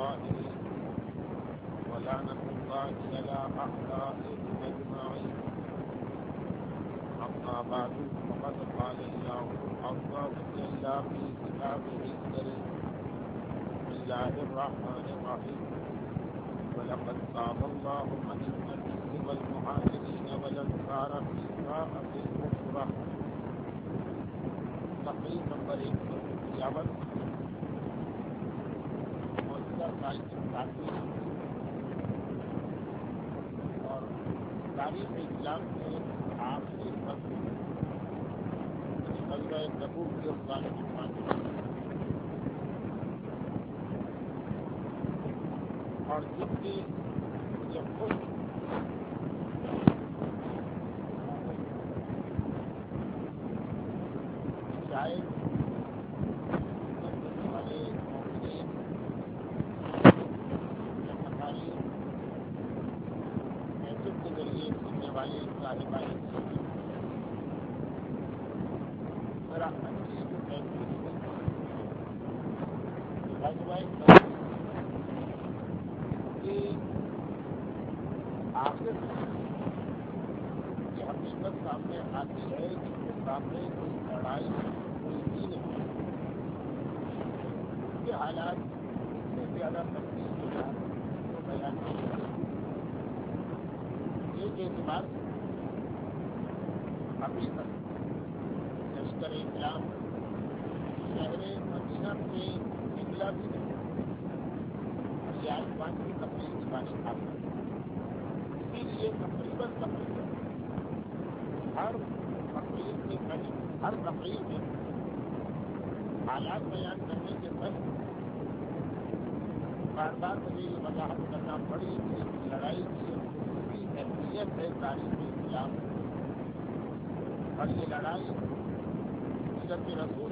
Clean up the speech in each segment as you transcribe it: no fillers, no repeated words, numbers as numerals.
الظالمين ولعنة الله على أعدائهم أجمعين. أما بعد فقد قال الله عز وجل في كتابه الكريم بسم الله الرحمن الرحيم ولقد تاب الله عن النبي والمهاجرين والأنصار في ساعة الأخرى. تقریر نمبر 151 اور تاریخ اسلام کے آخری فصل غزوہ تبوک کی افغان اور جس کی یہ خود شاید آخر یہ حقیقت سامنے آتی ہے جس کے سامنے کوئی لڑائی کوئی دین ہے کے حالات سے زیادہ تبدیل ہو جائے تو بیان ایک اعتبار حقیقت لشکر اسلام شہر مدینہ سے نکلا بھی نہیں. آسمان کی تقریب بانی حاصل اسی لیے تقریباً ہر تقریر سے پہلے ہر تقریر میں حالات بیان کرنے سے پہلے بار بار مجھے یہ وضاحت کرنا پڑی کہ لڑائی کی خصوصی اہمیت ہے تاریخ اسلام اور یہ لڑائی سیرت رسول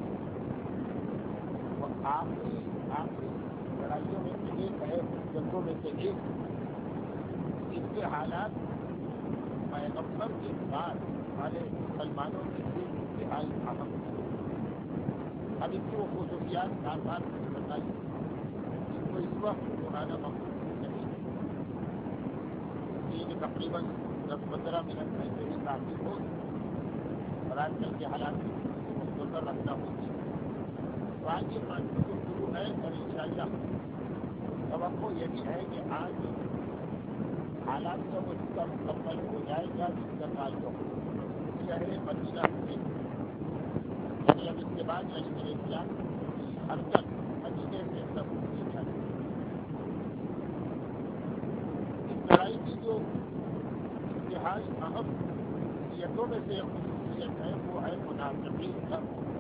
وہ آخری لڑائیوں میں سے ایک ہے, جنگوں میں سے ایک. اس کے حالات پیغمبر کے بعد والے مسلمانوں کے لیے انتہائی اہم ہیں. اب اس کی وہ خصوصیات بار بار مجھے بتائی جن کو اس وقت سنانا مقصود نہیں ہے. یہ تقریباً 10-15 منٹ ایسے ہی کافی ہو اور آج کل کے حالات کو مستقر رکھنا ہوگی. تو آج یہ مانتی گفتگو ہے اور انشاءاللہ توقع یہی ہے کہ آج حالات کا وہ حصہ مکمل ہو جائے گا جس کا تعلق شہر مدینہ سے, یعنی اب اس کے بعد لشکر اسلام کی حرکت مدینے سے سب کی جائے. اس لڑائی کی جو انتہائی اہم خصوصیتوں میں سے خصوصیت ہے وہ ہے منافقین کا.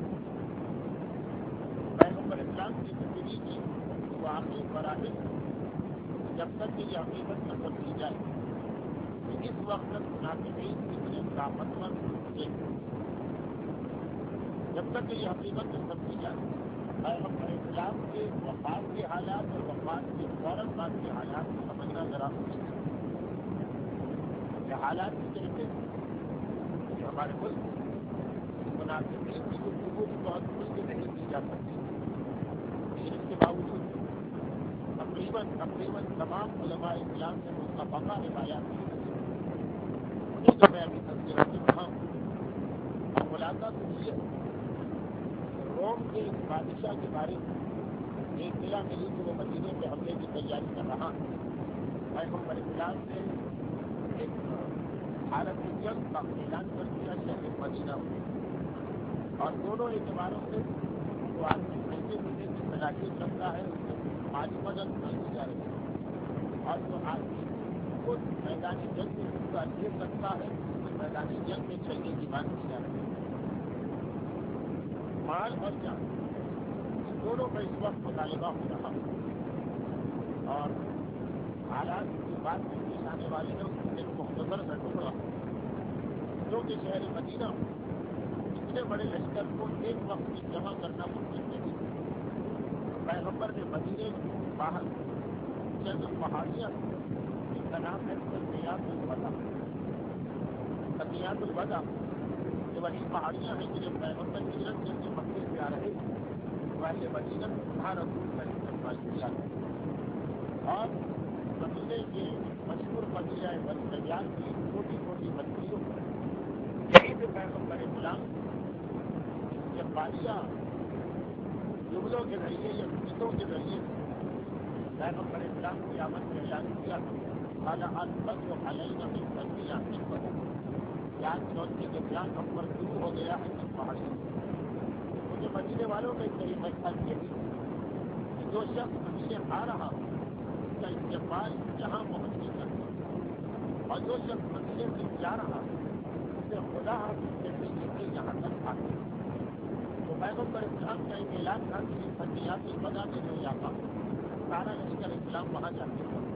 پیغمبر اسلام کی زندگی کی وہ آخری مراحل جب تک کہ یہ حقیقت نہ سمجھی جائے کہ اس وقت تک منافقین کتنے طاقتور تھے, جب تک کہ یہ حقیقت نہ سمجھی جائے پیغمبر اسلام کے وفات کے حالات اور وفات کے فوراً بعد کے حالات کو سمجھنا ذرا مشکل ہے. یہ حالات کتنے تھے کہ ہمارے ملک منافقین کی گفتگو بھی بہت کھل کے نہیں کی جا سکتی, لیکن اس کے باوجود تقریباً تمام علماء اسلام نے متفقہ روایات کی انہیں جو میں ابھی تذکرہ کر رہا ہوں. اور خلاصہ تو یہ روم کے بادشاہ کے بارے میں ایک اطلاع ملی کہ وہ مدینے کے حملے کی تیاری کر رہا ہے. پیغمبر اسلام نے ایک حالت جنگ کا اعلان کر دیا شہر مدینہ میں, اور دونوں اعتباروں سے جو آدمی پیسے پینے کی صلاحیت رکھتا ہے اس کو مالی مدد نہیں دی جا رہی ہے, اور جو آدمی خود میدانی جنگ میں حصہ لے سکتا ہے اس کو میدانی جنگ میں چلنے کی بات کی جا رہی ہے. مال اور جان ان دونوں کا اس وقت مطالبہ ہو رہا ہے, اور حالات جو بات میں پیش آنے والے ہیں اس میں ایک مختصر کا ٹکڑا جو کہ شہر مدینہ اتنے بڑے لشکر کو ایک وقت میں جمع کرنا ممکن نہیں. پیغمبر نے مدینے کے باہر چند پہاڑیاں جن کا نام ہے سطحیات الوداع, یہ وہی پہاڑیاں ہیں جنہیں پیغمبر ہجرت جب سے مکے سے آ رہے پہلے مدینہ وہاں رسول کا استعمال کیا اور قبیلے کے مشہور قبیلہ بنی نجار کی چھوٹی چھوٹی بستیوں یہی سے پیغمبر اسلام استقبالیہ جملوں کے ذریعے یا گیتوں کے ذریعے پیغمبر اسلام کی آمد نے اعلان کیا خالہ الفت و علیہ من فضیلہ یاد چوتھی کے بیان ہم پر شروع ہو گیا ہے اس پہاڑی مجھے مدینے والوں کا ایک طریقہ خیال یہی کہ جو شخص مدینے آ رہا ہو اس کا استقبال جہاں پہنچنے کا اور جو شخص مدینے سے جا رہا ہو اسے خدا حافظ کہتے ہیں یہاں تک آتے تو پیغمبر اسلام کا ایک اعلان تھا کہ فتحیات البدا میں جو علاقہ سارا لشکر اسلام وہاں جاتے تھا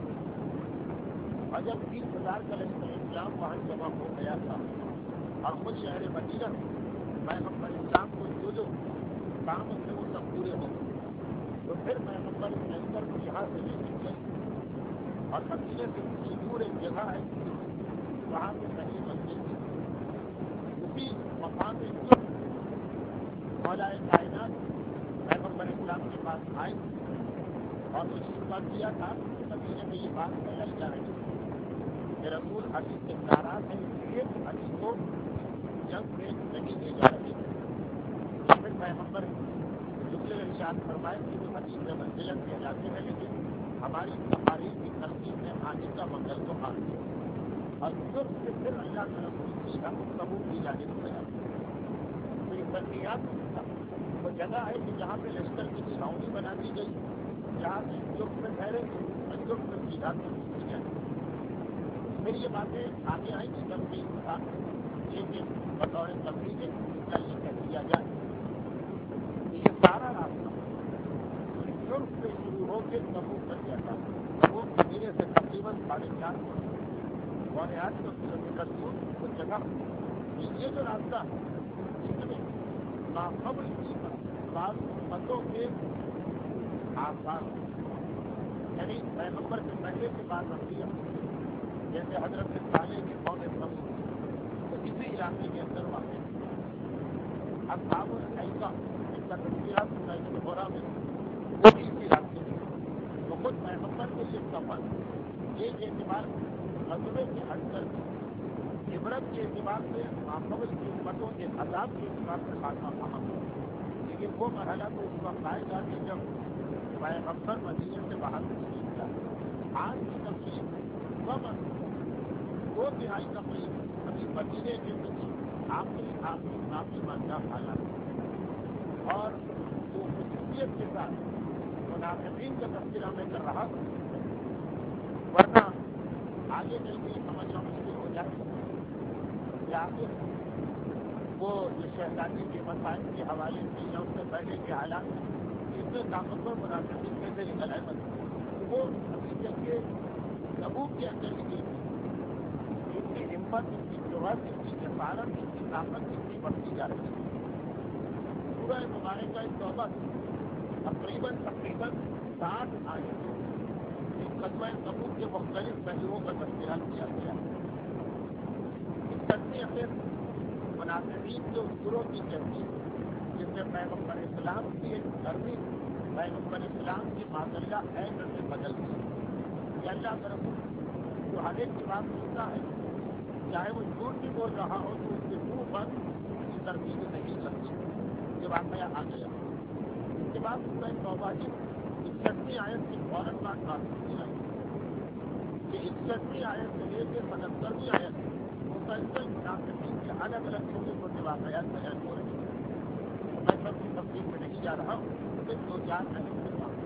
اور جب 30,000 کا لشکر اسلام وہاں جمع ہو گیا تھا اور خود شہر مدینہ پیغمبر اسلام کو جو کام تھے وہ سب پورے ہو تو پھر پیغمبر اس لشکر کو یہاں سے لے کے گئے اور مدینے سے کچھ دور ایک جگہ ہے وہاں سے صحیح مسجد تھی اسی مقام میں مولا کائنات پیغمبر اسلام کے پاس آئے اور اس بات کیا تھا کہ مدینے میں یہ بات پھیلائی جا رہی ہے کہ رسول علی سے ناراض ہے اس لیے علی کو جنگ میں نہیں لے جا رہے اور پھر پیغمبر جملے ارشاد فرمائے کہ وہ علی سے منزلت کے علاقے میں لیکن ہماری تقاریر کی ترتیب میں آنے کا منگل کو آ گیا اور صرف سے پھر اللہ کا رسول سیدھا قبول کی جانب گیا تو یہ ترقیات وہ جگہ ہے کہ جہاں پہ لشکر کی چھاؤنی بنا دی گئی جہاں سے یوگ میں ٹھہرے اور یوگ میں سیدھا قبول کی جائے پھر یہ باتیں آگے آئیں گی جب بھی تھا لیکن بطور تفریح اس کا یہ کہہ دیا جائے کہ یہ سارا راستہ یوگ سے شروع ہو کے تبوک کر گیا تھا تبوک مدینے سے تقریباً 4.5 اور 8 کلو میٹر دور وہ جگہ یہ جو راستہ اس میں ماقبل کی بعض امتوں کے آثار یعنی پیغمبر سے پہلے کے بعد انبیاء جیسے حضرت صالح کے قوم سمود تو اسی علاقے کے اندر واقع اصحاب الایکہ جن کا تذکرہ سورہ بقرہ میں وہ بھی اسی راستے میں تو خود پیغمبر کے یہ سفر ایک اعتبار غزوے سے ہٹ کر عبرت کے اعتبار سے ماقبل کی امتوں کے عذاب کے اعتبار سے خاتمہ پہنچ لیکن وہ مرحلہ تو اس وقت آئے گا کہ جب پیغمبر مدینے سے باہر تشریف کیا آج کی تقریب وقت 2/3 تقریب ابھی مدینے کے کچھ آخری معافی مانگا حالات اور وہ خصوصیت کے ساتھ منافقین کا تذکرہ میں کر رہا ورنہ آگے چل کے سمجھنا مشکل ہو جائے کہ آخر وہ جو شہزادی کے مسائل کے حوالے سے یا اس سے پہلے کے حالات اتنے طاقتور منافقین کیسے نکل آئے وہ ابھی چل کے تبوک کے اندر نکلی ان کی ہمت ان کی جرأت ان کی جسارت ان کی طاقت ان کی بڑھتی جا رہی ہے سورہ مبارکہ توبہ تقریباً 60 آیتوں اس غزوہ تبوک کے مختلف پہلوؤں کا تذکرہ کیا گیا اس تذکرے میں منافقین کے اس گروہ کی تحقیق جس میں پیغمبر اسلام کی ایک دھرمی پیغمبر اسلام کی معاملہ ایسے سے بدل گئی کہ اللہ کا رسول جو ہر ایک کی بات سنتا ہے چاہے وہ جھوٹ بھی بول رہا ہو تو اس کے منہ پر اس کی ترتیب نہیں کرتی یہ واقعہ آ گیا اس کے بعد سورہ توبہ کی 61ویں آیت کی فوراً بعد بات سنی آئی کہ 61ویں آیت سے لے کے 75ویں آیت مسلسل منافقین کے الگ الگ چھوٹے چھوٹے واقعات بیان ہو رہے ہیں میں سب کی تفصیل میں نہیں جا رہا ہوں صرف 2-4 آیت کے ساتھ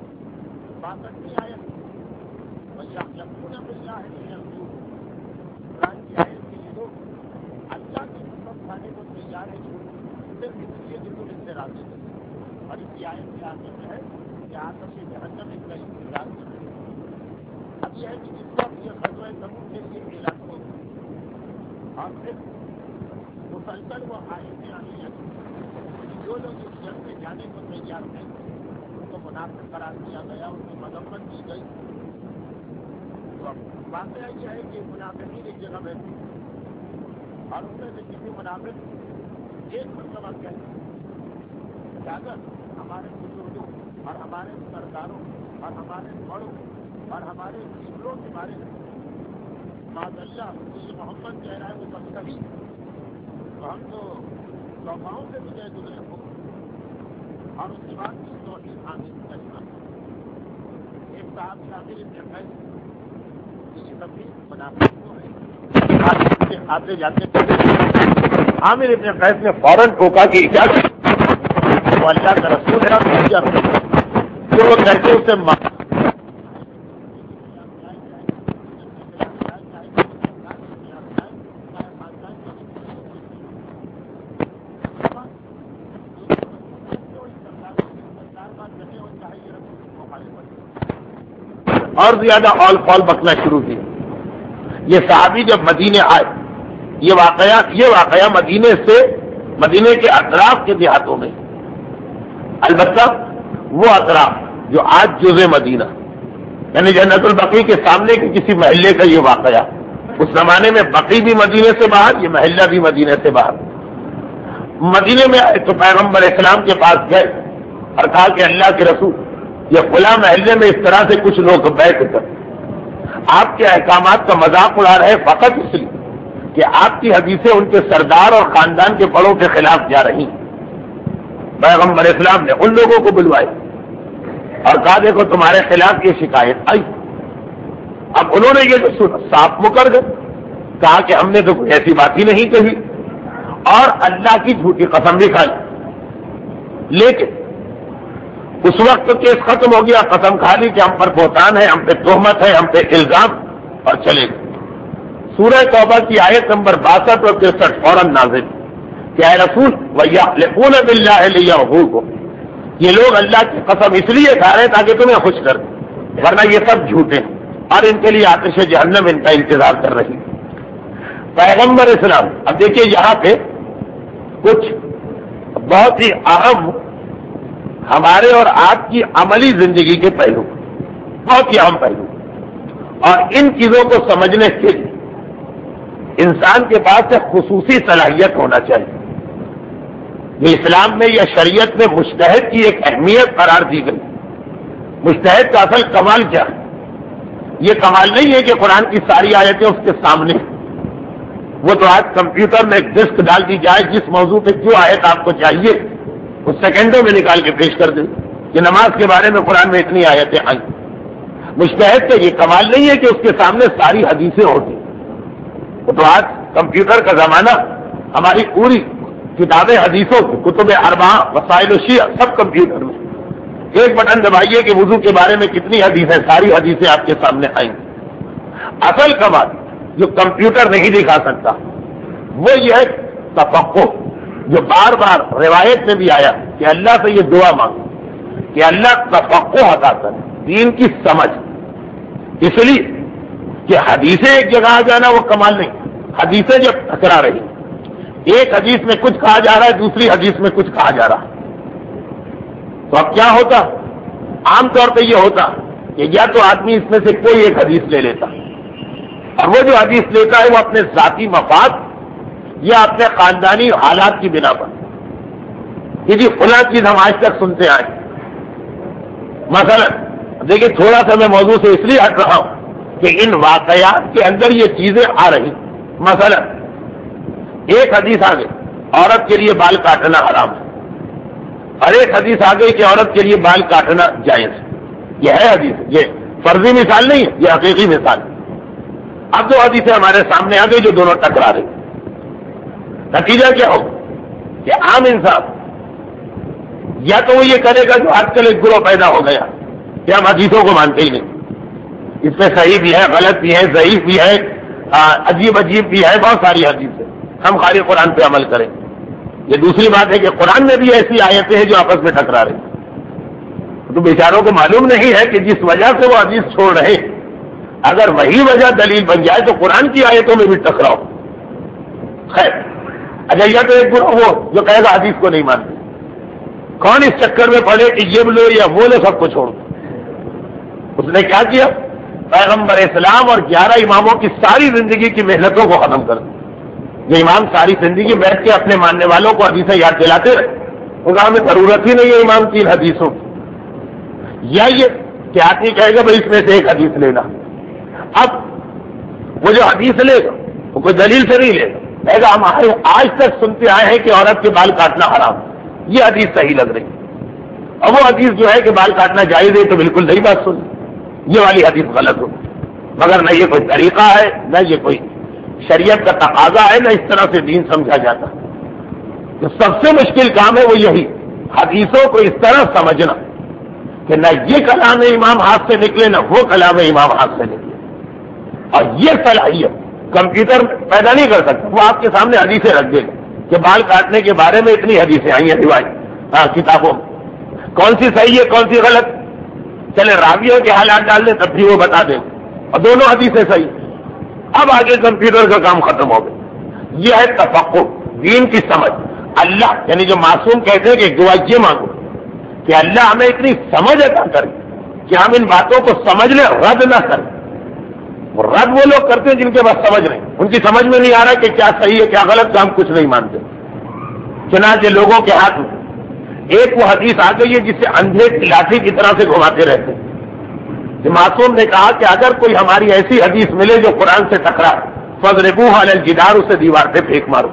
62ویں آیت وَيَحْلَفُونَ بِاللَّهِ لِيَرْضُوهُ قرآن کی آیت کے یہ لوگ اللہ کی قسم کھانے کو تیار ہے صرف اس لیے کہ تم اس سے راضی ہو اور اس کی آیت کے آخر میں ہے کہ آتش جہنم اس کا انتظار کر رہے ہیں اب یہ ہے کہ جس وقت یہ غزوہ تبوک کے لیے اعلان ہو اور پھر مسلسل وہ آیتیں آنے لگی جو لوگ اس جنگ میں جانے کو تیار ہیں ان کو منافق قرار دیا گیا ان کی مذمت کی گئی تو واقعہ یہ ہے کہ منافقین ایک جگہ بیٹھے اور اس میں سے کسی منافق ایک مرتبہ کہتے کہ اگر ہمارے بزرگوں اور ہمارے سرداروں اور ہمارے بڑوں اور ہمارے قبلوں کے بارے میں معذاللہ یہ محمد کہہ رہا ہے وہ سب صحیح، تو ہم تو توباؤں سے بھی گئے گزرے ہو، اور اس کے بعد کی توحید آمین کرنا ایک صاحب عامر ابن قیس یہ سب بھی منافق تو ہے، آتے جاتے عامر ابن قیس نے فوراً ٹوکا کہ اجازت وہ اللہ کا رسول ہے اور جو وہ کر کے اسے اور زیادہ آل فال بکنا شروع کی. یہ صحابی جب مدینے آئے، یہ واقعہ مدینے کے اطراف کے دیہاتوں میں، البتہ وہ اطراف جو آج جزء مدینہ یعنی جنت البقیع کے سامنے کے کسی محلے کا یہ واقعہ. اس زمانے میں بقیع بھی مدینے سے باہر، یہ محلہ بھی مدینے سے باہر. مدینے میں آئے تو پیغمبر اسلام کے پاس گئے اور کہا کہ اللہ کے رسول یہ فلاں محلے میں اس طرح سے کچھ لوگ بیٹھ کر آپ کے احکامات کا مذاق اڑا رہے فقط اس لیے کہ آپ کی حدیثیں ان کے سردار اور خاندان کے بڑوں کے خلاف جا رہی ہیں. پیغمبر اسلام نے ان لوگوں کو بلوائے اور کہا دیکھو تمہارے خلاف یہ شکایت آئی. اب انہوں نے یہ تو صاف مکر گئے، کہا کہ ہم نے تو کوئی ایسی بات ہی نہیں کہی اور اللہ کی جھوٹی قسم بھی کھائی. لیکن اس وقت کیس ختم ہو گیا، قسم کھا لی کہ ہم پر بہتان ہے، ہم پہ تہمت ہے، ہم پہ الزام، اور چلے گئے. سورہ توبہ کی آیت نمبر 62 اور 63 فوراً نازل کہ اے رسول وَيَحْلِفُونَ بِاللَّهِ لِيَرْضُوكُمْ، یہ لوگ اللہ کی قسم اس لیے کھا رہے تاکہ تمہیں خوش کر دیں، ورنہ یہ سب جھوٹے ہیں اور ان کے لیے آتش جہنم ان کا انتظار کر رہی. پیغمبر اسلام، اب دیکھیے یہاں پہ کچھ بہت ہی اہم ہمارے اور آپ کی عملی زندگی کے پہلو، بہت ہی اہم پہلو، اور ان چیزوں کو سمجھنے کے لیے انسان کے پاس ایک خصوصی صلاحیت ہونا چاہیے. یہ اسلام میں یا شریعت میں مجتہد کی ایک اہمیت قرار دی گئی. مجتہد کا اصل کمال کیا ہے؟ یہ کمال نہیں ہے کہ قرآن کی ساری آیتیں اس کے سامنے، وہ تو آج کمپیوٹر میں ایک ڈسک ڈال دی جائے جس موضوع پہ جو آیت آپ کو چاہیے وہ سیکنڈوں میں نکال کے پیش کر دیں کہ نماز کے بارے میں قرآن میں اتنی آیتیں آئیں. مجتہد کا یہ کمال نہیں ہے کہ اس کے سامنے ساری حدیثیں ہوتی. تو آج کمپیوٹر کا زمانہ، ہماری پوری کتابیں حدیثوں کی، کتب اربعہ، وسائل الشیعہ سب کمپیوٹر میں. ایک بٹن دبائیے کہ وضو کے بارے میں کتنی حدیثیں، ساری حدیثیں آپ کے سامنے آئیں. اصل کمال جو کمپیوٹر نہیں دکھا سکتا وہ یہ ہے تفقہ، جو بار بار روایت میں بھی آیا کہ اللہ سے یہ دعا مانگو کہ اللہ تفقہ عطا کرے، دین کی سمجھ. اس لیے کہ حدیثیں ایک جگہ آ جانا وہ کمال نہیں، حدیثیں جب ٹکرا رہی، ایک حدیث میں کچھ کہا جا رہا ہے، دوسری حدیث میں کچھ کہا جا رہا ہے، تو اب کیا ہوتا؟ عام طور پہ یہ ہوتا کہ یا تو آدمی اس میں سے کوئی ایک حدیث لے لیتا، اور وہ جو حدیث لیتا ہے وہ اپنے ذاتی مفاد یا اپنے خاندانی حالات کی بنا پر کہ جی فلاں چیز ہم آج تک سنتے آئے. مثلا دیکھیے تھوڑا سا میں موضوع سے اس لیے ہٹ رہا ہوں کہ ان واقعات کے اندر یہ چیزیں آ رہی. مثلا ایک حدیث آ گئی عورت کے لیے بال کاٹنا حرام ہے، اور ایک حدیث آ گئی کہ عورت کے لیے بال کاٹنا جائز ہے. یہ ہے حدیث، یہ فرضی مثال نہیں ہے، یہ حقیقی مثال ہے. اب دو حدیثیں ہمارے سامنے آ گئی جو دونوں ٹکرا رہی. نتیجہ کیا ہوگا کہ عام انسان یا تو وہ یہ کرے گا جو آج کل ایک گروہ پیدا ہو گیا کہ ہم حدیثوں کو مانتے ہی نہیں، اس میں صحیح بھی ہے، غلط بھی ہے، ضعیف بھی ہے، عجیب بھی ہے، بہت ساری حدیث ہے، ہم خالی قرآن پہ عمل کریں. یہ دوسری بات ہے کہ قرآن میں بھی ایسی آیتیں ہیں جو آپس میں ٹکرا رہی. تو بیچاروں کو معلوم نہیں ہے کہ جس وجہ سے وہ حدیث چھوڑ رہے اگر وہی وجہ دلیل بن جائے تو قرآن کی آیتوں میں بھی ٹکراؤ. خیر، اچھا یہ تو ایک گروہ وہ جو کہے گا حدیث کو نہیں مانتے. کون اس چکر میں پڑے کہ یہ لو یا وہ لو سب کو چھوڑ دو؟ اس نے کیا کیا؟ پیغمبر اسلام اور 11 اماموں کی ساری زندگی کی محنتوں کو ختم کر دیا. یہ امام ساری زندگی بیٹھ کے اپنے ماننے والوں کو حدیثیں یاد دلاتے رہے وہ کہا ہمیں ضرورت ہی نہیں ہے امام کی حدیثوں کی، یا یہ کہ آدمی کہے گا بھائی اس میں سے ایک حدیث لینا، اب وہ جو حدیث لے گا وہ کوئی دلیل سے نہیں لے گا، کہے گا ہم آج تک سنتے آئے ہیں کہ عورت کے بال کاٹنا حرام، یہ حدیث صحیح لگ رہی، اور وہ حدیث جو ہے کہ بال کاٹنا جائز ہے تو بالکل نئی بات سن، یہ والی حدیث غلط ہو، مگر نہ یہ کوئی طریقہ ہے، نہ یہ کوئی شریعت کا تقاضا ہے، نہ اس طرح سے دین سمجھا جاتا۔ تو سب سے مشکل کام ہے وہ یہی، حدیثوں کو اس طرح سمجھنا کہ نہ یہ کلام امام ہاتھ سے نکلے نہ وہ کلام امام ہاتھ سے نکلے، اور یہ صلاحیت کمپیوٹر پیدا نہیں کر سکتا، وہ آپ کے سامنے حدیثیں رکھ دے گا کہ بال کاٹنے کے بارے میں اتنی حدیثیں آئی ہیں روایت کتابوں میں، کون سی صحیح ہے کون سی غلط، چلے راویوں کے حالات ڈال دیں تب بھی وہ بتا دیں، اور دونوں حدیثیں صحیح۔ اب آگے کمپیوٹر کا کام ختم ہو گیا، یہ ہے تفقہ، دین کی سمجھ۔ اللہ یعنی جو معصوم کہتے ہیں کہ دعا یہ مانگو کہ اللہ ہمیں اتنی سمجھ عطا کرے کہ ہم ان باتوں کو سمجھ لیں، رد نہ کریں۔ رد وہ لوگ کرتے ہیں جن کے پاس سمجھ نہیں، ان کی سمجھ میں نہیں آ رہا کہ کیا صحیح ہے کیا غلط، کام کچھ نہیں مانتے۔ چنانچہ لوگوں کے ہاتھ میں ایک وہ حدیث آ گئی ہے جسے اندھے کی لاٹھی کی طرح سے گھماتے رہتے ہیں۔ معصوم نے کہا کہ اگر کوئی ہماری ایسی حدیث ملے جو قرآن سے ٹکرائے فضربوہ علی الجدار، اسے دیوار پہ پھینک مارو۔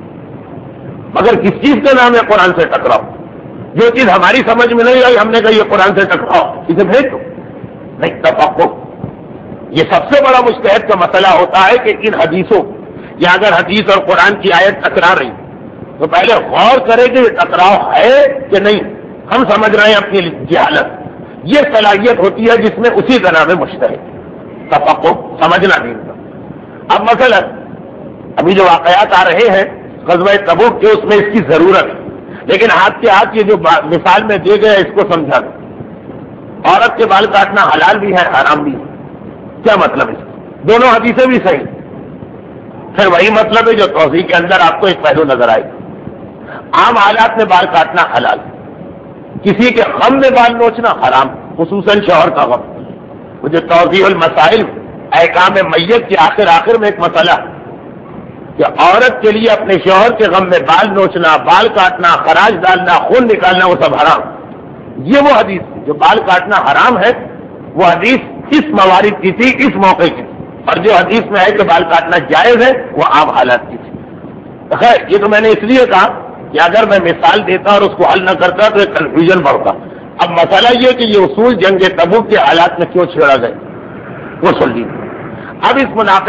مگر کس چیز کا نام ہے قرآن سے ٹکراؤ؟ جو چیز ہماری سمجھ میں نہیں آئی ہم نے کہا یہ قرآن سے ٹکراؤ، اسے بھیج دو، نہیں تفقہ۔ یہ سب سے بڑا مجتہد کا مسئلہ ہوتا ہے کہ ان حدیثوں یا اگر حدیث اور قرآن کی آیت ٹکرا رہی تو پہلے غور کرے کہ یہ ٹکراؤ ہے کہ نہیں، ہم سمجھ رہے ہیں اپنی جہالت۔ یہ صلاحیت ہوتی ہے جس میں اسی کا نام ہے مجتہد، تفقہ، سمجھنا دین کا۔ اب مثلا ابھی جو واقعات آ رہے ہیں غزوہ تبوک کے، اس میں اس کی ضرورت ہے، لیکن ہاتھ کے ہاتھ یہ جو مثال میں دے گیا اس کو سمجھا دیں۔ عورت کے بال کاٹنا حلال بھی ہے حرام بھی ہے، کیا مطلب ہے؟ دونوں حدیثیں بھی صحیح، پھر وہی مطلب ہے جو توضیح کے اندر آپ کو ایک پہلو نظر آئے گا۔ عام حالات میں بال کاٹنا حلال، کسی کے غم میں بال نوچنا حرام، خصوصاً شوہر کا غم۔ وہ جو توضیح المسائل احکام میت کے آخر میں ایک مسئلہ کہ عورت کے لیے اپنے شوہر کے غم میں بال نوچنا، بال کاٹنا، خراج ڈالنا، خون نکالنا، وہ سب حرام۔ یہ وہ حدیث جو بال کاٹنا حرام ہے، وہ حدیث اس موارد کی تھی، اس موقع کی تھی، اور جو حدیث میں ہے کہ بال کاٹنا جائز ہے وہ عام حالات کی تھی۔ خیر یہ تو میں نے اس لیے کہا کہ اگر میں مثال دیتا اور اس کو حل نہ کرتا تو ایک کنفیوژن بڑھتا۔ اب مسئلہ یہ کہ یہ اصول جنگ تبوک کے حالات میں کیوں چھیڑا گئے وہ سن لیجیے۔ اب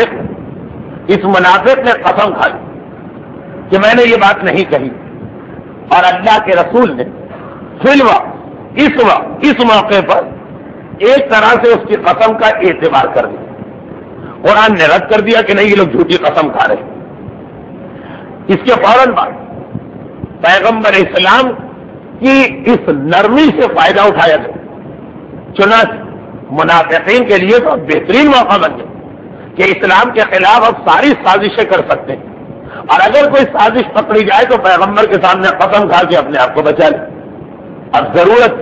اس منافق نے قسم کھا لی کہ میں نے یہ بات نہیں کہی، اور اللہ کے رسول نے فی الوقت اس موقع پر ایک طرح سے اس کی قسم کا اعتبار کر دیا۔ قرآن نے رد کر دیا کہ نہیں یہ لوگ جھوٹی قسم کھا رہے ہیں۔ اس کے فوراً بعد پیغمبر اسلام کی اس نرمی سے فائدہ اٹھایا گیا، چنانچہ منافقین کے لیے تو بہترین موقع بن گیا کہ اسلام کے خلاف اب ساری سازشیں کر سکتے ہیں، اور اگر کوئی سازش پکڑی جائے تو پیغمبر کے سامنے قسم کھا کے اپنے آپ کو بچا لے۔ اب ضرورت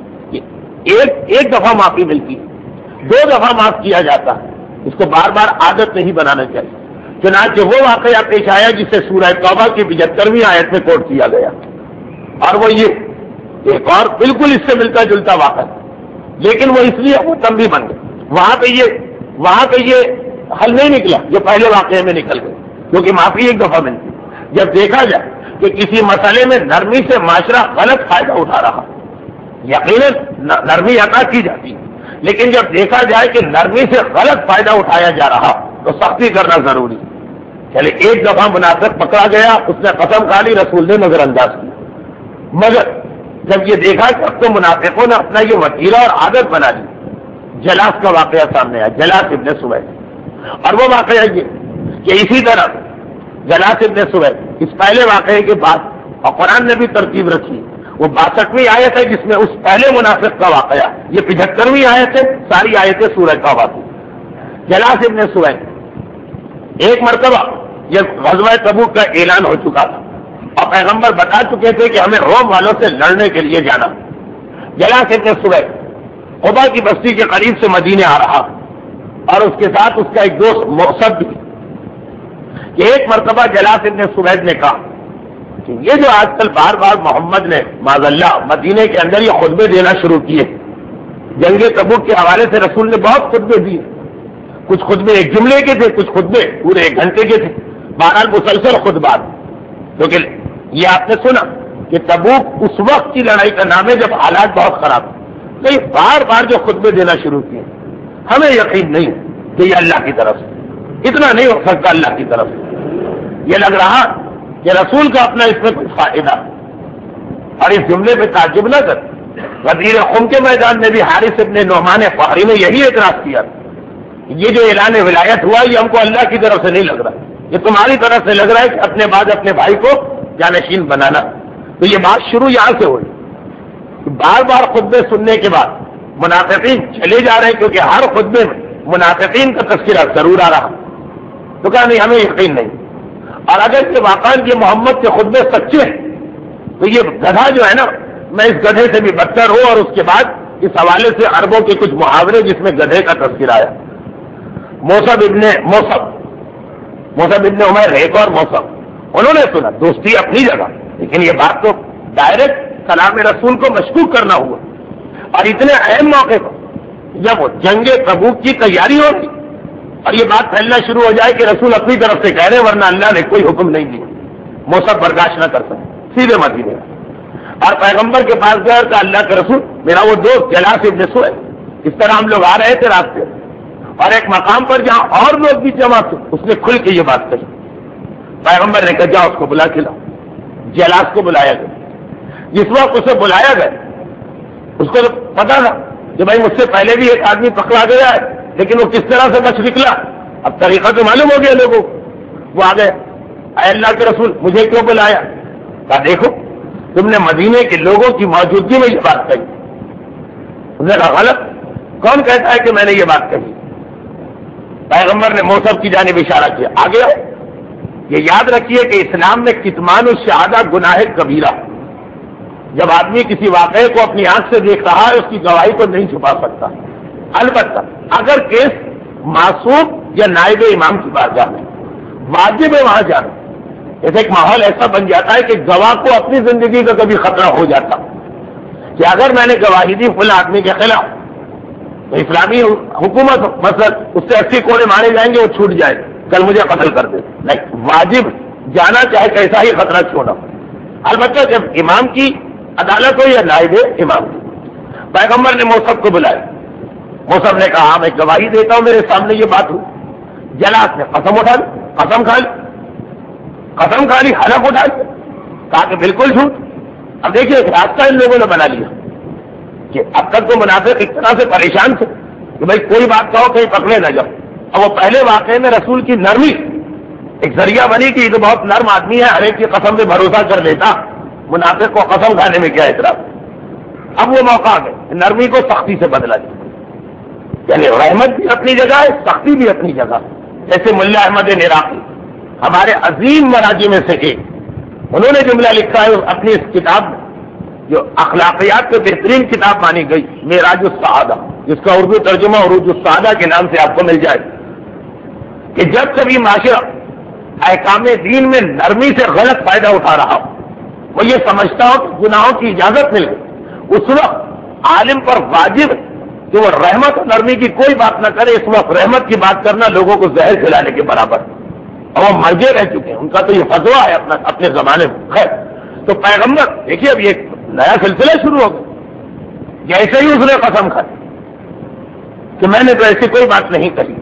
ایک دفعہ معافی ملتی ہے، 2 دفعہ معاف کیا جاتا ہے، اس کو بار بار عادت نہیں بنانا چاہیے۔ چنانچہ وہ واقعہ پیش آیا جسے سورہ توبہ کی 75ویں آیت میں کوٹ کیا گیا، اور وہ یہ ایک اور بالکل اس سے ملتا جلتا واقعہ، لیکن وہ اس لیے متم بھی بن گئے۔ وہاں پہ یہ حل نہیں نکلا جو پہلے واقعے میں نکل گئے، کیونکہ معافی ایک دفعہ ملتی۔ جب دیکھا جائے کہ کسی مسئلے میں نرمی سے معاشرہ غلط فائدہ اٹھا رہا، یقیناً نرمی عطا کی جاتی ہے، لیکن جب دیکھا جائے کہ نرمی سے غلط فائدہ اٹھایا جا رہا تو سختی کرنا ضروری۔ چلے ایک دفعہ منافق پکڑا گیا، اس نے قسم کھا لی، رسول نے نظر انداز کی، مگر جب یہ دیکھا کہ اب تو منافقوں نے اپنا یہ وتیرہ اور عادت بنا لی، جلاس کا واقعہ سامنے آیا، جلاس ابن سوید، اور وہ واقعہ یہ کہ اسی طرح جلاس ابن سوید اس پہلے واقعے کے بعد، اور قرآن نے بھی ترتیب رکھی، وہ 62ویں آیت ہے جس میں اس پہلے منافق کا واقعہ، یہ 75ویں آیت ہے، ساری آیتیں سورہ توبہ کی۔ جلاس ابن سوید ایک مرتبہ یہ غزوہ تبوک کا اعلان ہو چکا تھا، اور پیغمبر بتا چکے تھے کہ ہمیں روم والوں سے لڑنے کے لیے جانا۔ جلاس ابن سوید قبا کی بستی کے قریب سے مدینے آ رہا، اور اس کے ساتھ اس کا ایک دوست مقصد بھی، کہ ایک مرتبہ جلاس ابن سوید نے کہا کہ یہ جو آج کل بار بار محمد نے معاذ اللہ مدینے کے اندر یہ خطبے دینا شروع کیے، جنگ تبوک کے حوالے سے رسول نے بہت خطبے دیے، کچھ خطبے ایک جملے کے تھے، کچھ خطبے پورے 1 گھنٹے کے تھے، بہرحال مسلسل خطبات. کیونکہ یہ آپ نے سنا کہ تبوک اس وقت کی لڑائی کا نام ہے جب حالات بہت خراب تھے، تو یہ بار بار جو خطبے دینا شروع کیے، ہمیں یقین نہیں کہ یہ اللہ کی طرف سے، اتنا نہیں ہو سکتا اللہ کی طرف سے. یہ لگ رہا کہ رسول کا اپنا اس میں کوئی فائدہ، اور اس جملے پہ تعجب نہ کر. غدیر خم کے میدان میں بھی حارث ابن نعمان فہری نے یہی اعتراض کیا، یہ جو اعلان ولایت ہوا یہ ہم کو اللہ کی طرف سے نہیں لگ رہا، یہ تمہاری طرف سے لگ رہا ہے کہ اپنے بعد اپنے بھائی کو جانشین بنانا. تو یہ بات شروع یہاں سے ہوئی. بار بار خطبے سننے کے بعد منافقین چلے جا رہے ہیں، کیونکہ ہر خطبے میں منافقین کا تذکرہ ضرور آ رہا. تو کہا نہیں، ہمیں یقین نہیں، اور اگر یہ واقعی یہ محمد کے خطبے سچے ہیں تو یہ گدھا جو ہے نا، میں اس گدھے سے بھی بدتر ہوں. اور اس کے بعد اس حوالے سے عربوں کے کچھ محاورے جس میں گدھے کا تذکرہ آیا. موصب ابن عمیر ایک اور موصب، انہوں نے سنا دوستی اپنی جگہ، لیکن یہ بات تو ڈائریکٹ کلام رسول کو مشکوک کرنا ہوا. اور اتنے اہم موقع پر جب جنگ تبوک کی تیاری ہوگی اور یہ بات پھیلنا شروع ہو جائے کہ رسول اپنی طرف سے کہہ رہے ورنہ اللہ نے کوئی حکم نہیں دیا، موصب برداشت نہ کر سکے، سیدھے مدینے اور پیغمبر کے پاس گیا کہ اللہ کے رسول، میرا وہ دوست جلاس ابن سوید، اس طرح ہم لوگ آ رہے تھے راستے اور ایک مقام پر جہاں اور لوگ بھی جمع تھے، اس نے کھل کے یہ بات کہی. پیغمبر نے کہا جاؤ اس کو بلا کے لاؤ. جلاس کو بلایا گیا. جس وقت اسے بلایا گیا اس کو پتا تھا کہ بھائی مجھ سے پہلے بھی ایک آدمی پکڑا گیا ہے، لیکن وہ کس طرح سے بچ نکلا. اب طریقہ تو معلوم ہو گیا لوگوں کو. وہ آ گئے، اے اللہ کے رسول مجھے کیوں بلایا؟ کہا دیکھو تم نے مدینے کے لوگوں کی موجودگی میں یہ بات کہی. اس نے کہا غلط، کون کہتا ہے کہ میں نے یہ بات کہی؟ پیغمبر نے موصب کی جانب اشارہ کیا، آگے آؤ. یہ یاد رکھیے کہ اسلام میں کتمان الشہادہ گناہ کبیرہ. جب آدمی کسی واقعے کو اپنی آنکھ سے دیکھ رہا ہے اس کی گواہی کو نہیں چھپا سکتا، البتہ اگر کیس معصوم یا نائب امام کی بارگاہ میں واجب ہے وہاں جانا. ایسا ایک ماحول ایسا بن جاتا ہے کہ گواہ کو اپنی زندگی کا کبھی خطرہ ہو جاتا کہ اگر میں نے گواہی دی فلاں آدمی کے خلاف تو اسلامی حکومت مثلا اس سے 80 کوڑے مارے جائیں گے، وہ چھوٹ جائے، کل مجھے قتل کر دے. نہیں، واجب جانا چاہے کیسا ہی خطرہ کیوں نہ ہو. البتہ جب امام کی عدالت ہو یا نائب امام کی. پیغمبر نے موصب کو بلایا. موصب نے کہا میں گواہی دیتا ہوں میرے سامنے یہ بات ہوئی. جلاس نے قسم اٹھا لی، قسم کھا لی، حلف اٹھا لی، کہا کہ بالکل جھوٹ. اب دیکھیے ایک راستہ ان لوگوں نے بنا لیا کہ اب تک تو منافق اس طرح سے پریشان تھے کہ بھائی کوئی بات کہو کہیں پکڑے نہ جاؤ. اور وہ پہلے واقعے میں رسول کی نرمی ایک ذریعہ بنی کہ یہ تو بہت نرم آدمی ہے، ہر ایک کی قسم پہ بھروسہ کر لیتا، منافق کو قسم کھانے میں کیا اعتراض. اب وہ موقع آ گئے، نرمی کو سختی سے بدلا دیا. یعنی رحمت بھی اپنی جگہ ہے، سختی بھی اپنی جگہ. جیسے ملا احمد نراقی ہمارے عظیم مراجع میں سے ایک، انہوں نے جملہ لکھا ہے اپنی اس کتاب میں جو اخلاقیات کی بہترین کتاب مانی گئی، معراج السعادہ، جس کا اردو ترجمہ عروج السعادہ کے نام سے آپ کو مل جائے، کہ جب کبھی معاشرہ احکام دین میں نرمی سے غلط فائدہ اٹھا رہا ہو، وہ یہ سمجھتا ہو کہ گناہوں کی اجازت مل گئی، اس وقت عالم پر واجب ہے کہ وہ رحمت اور نرمی کی کوئی بات نہ کرے. اس وقت رحمت کی بات کرنا لوگوں کو زہر کھلانے کے برابر، اور وہ مرجے رہ چکے ہیں، ان کا تو یہ فتویٰ ہے اپنے زمانے میں. خیر، تو پیغمبر دیکھیے اب یہ نیا سلسلہ شروع ہو گیا. جیسے ہی اس نے قسم کھائی کہ میں نے تو ایسی کوئی بات نہیں کہی،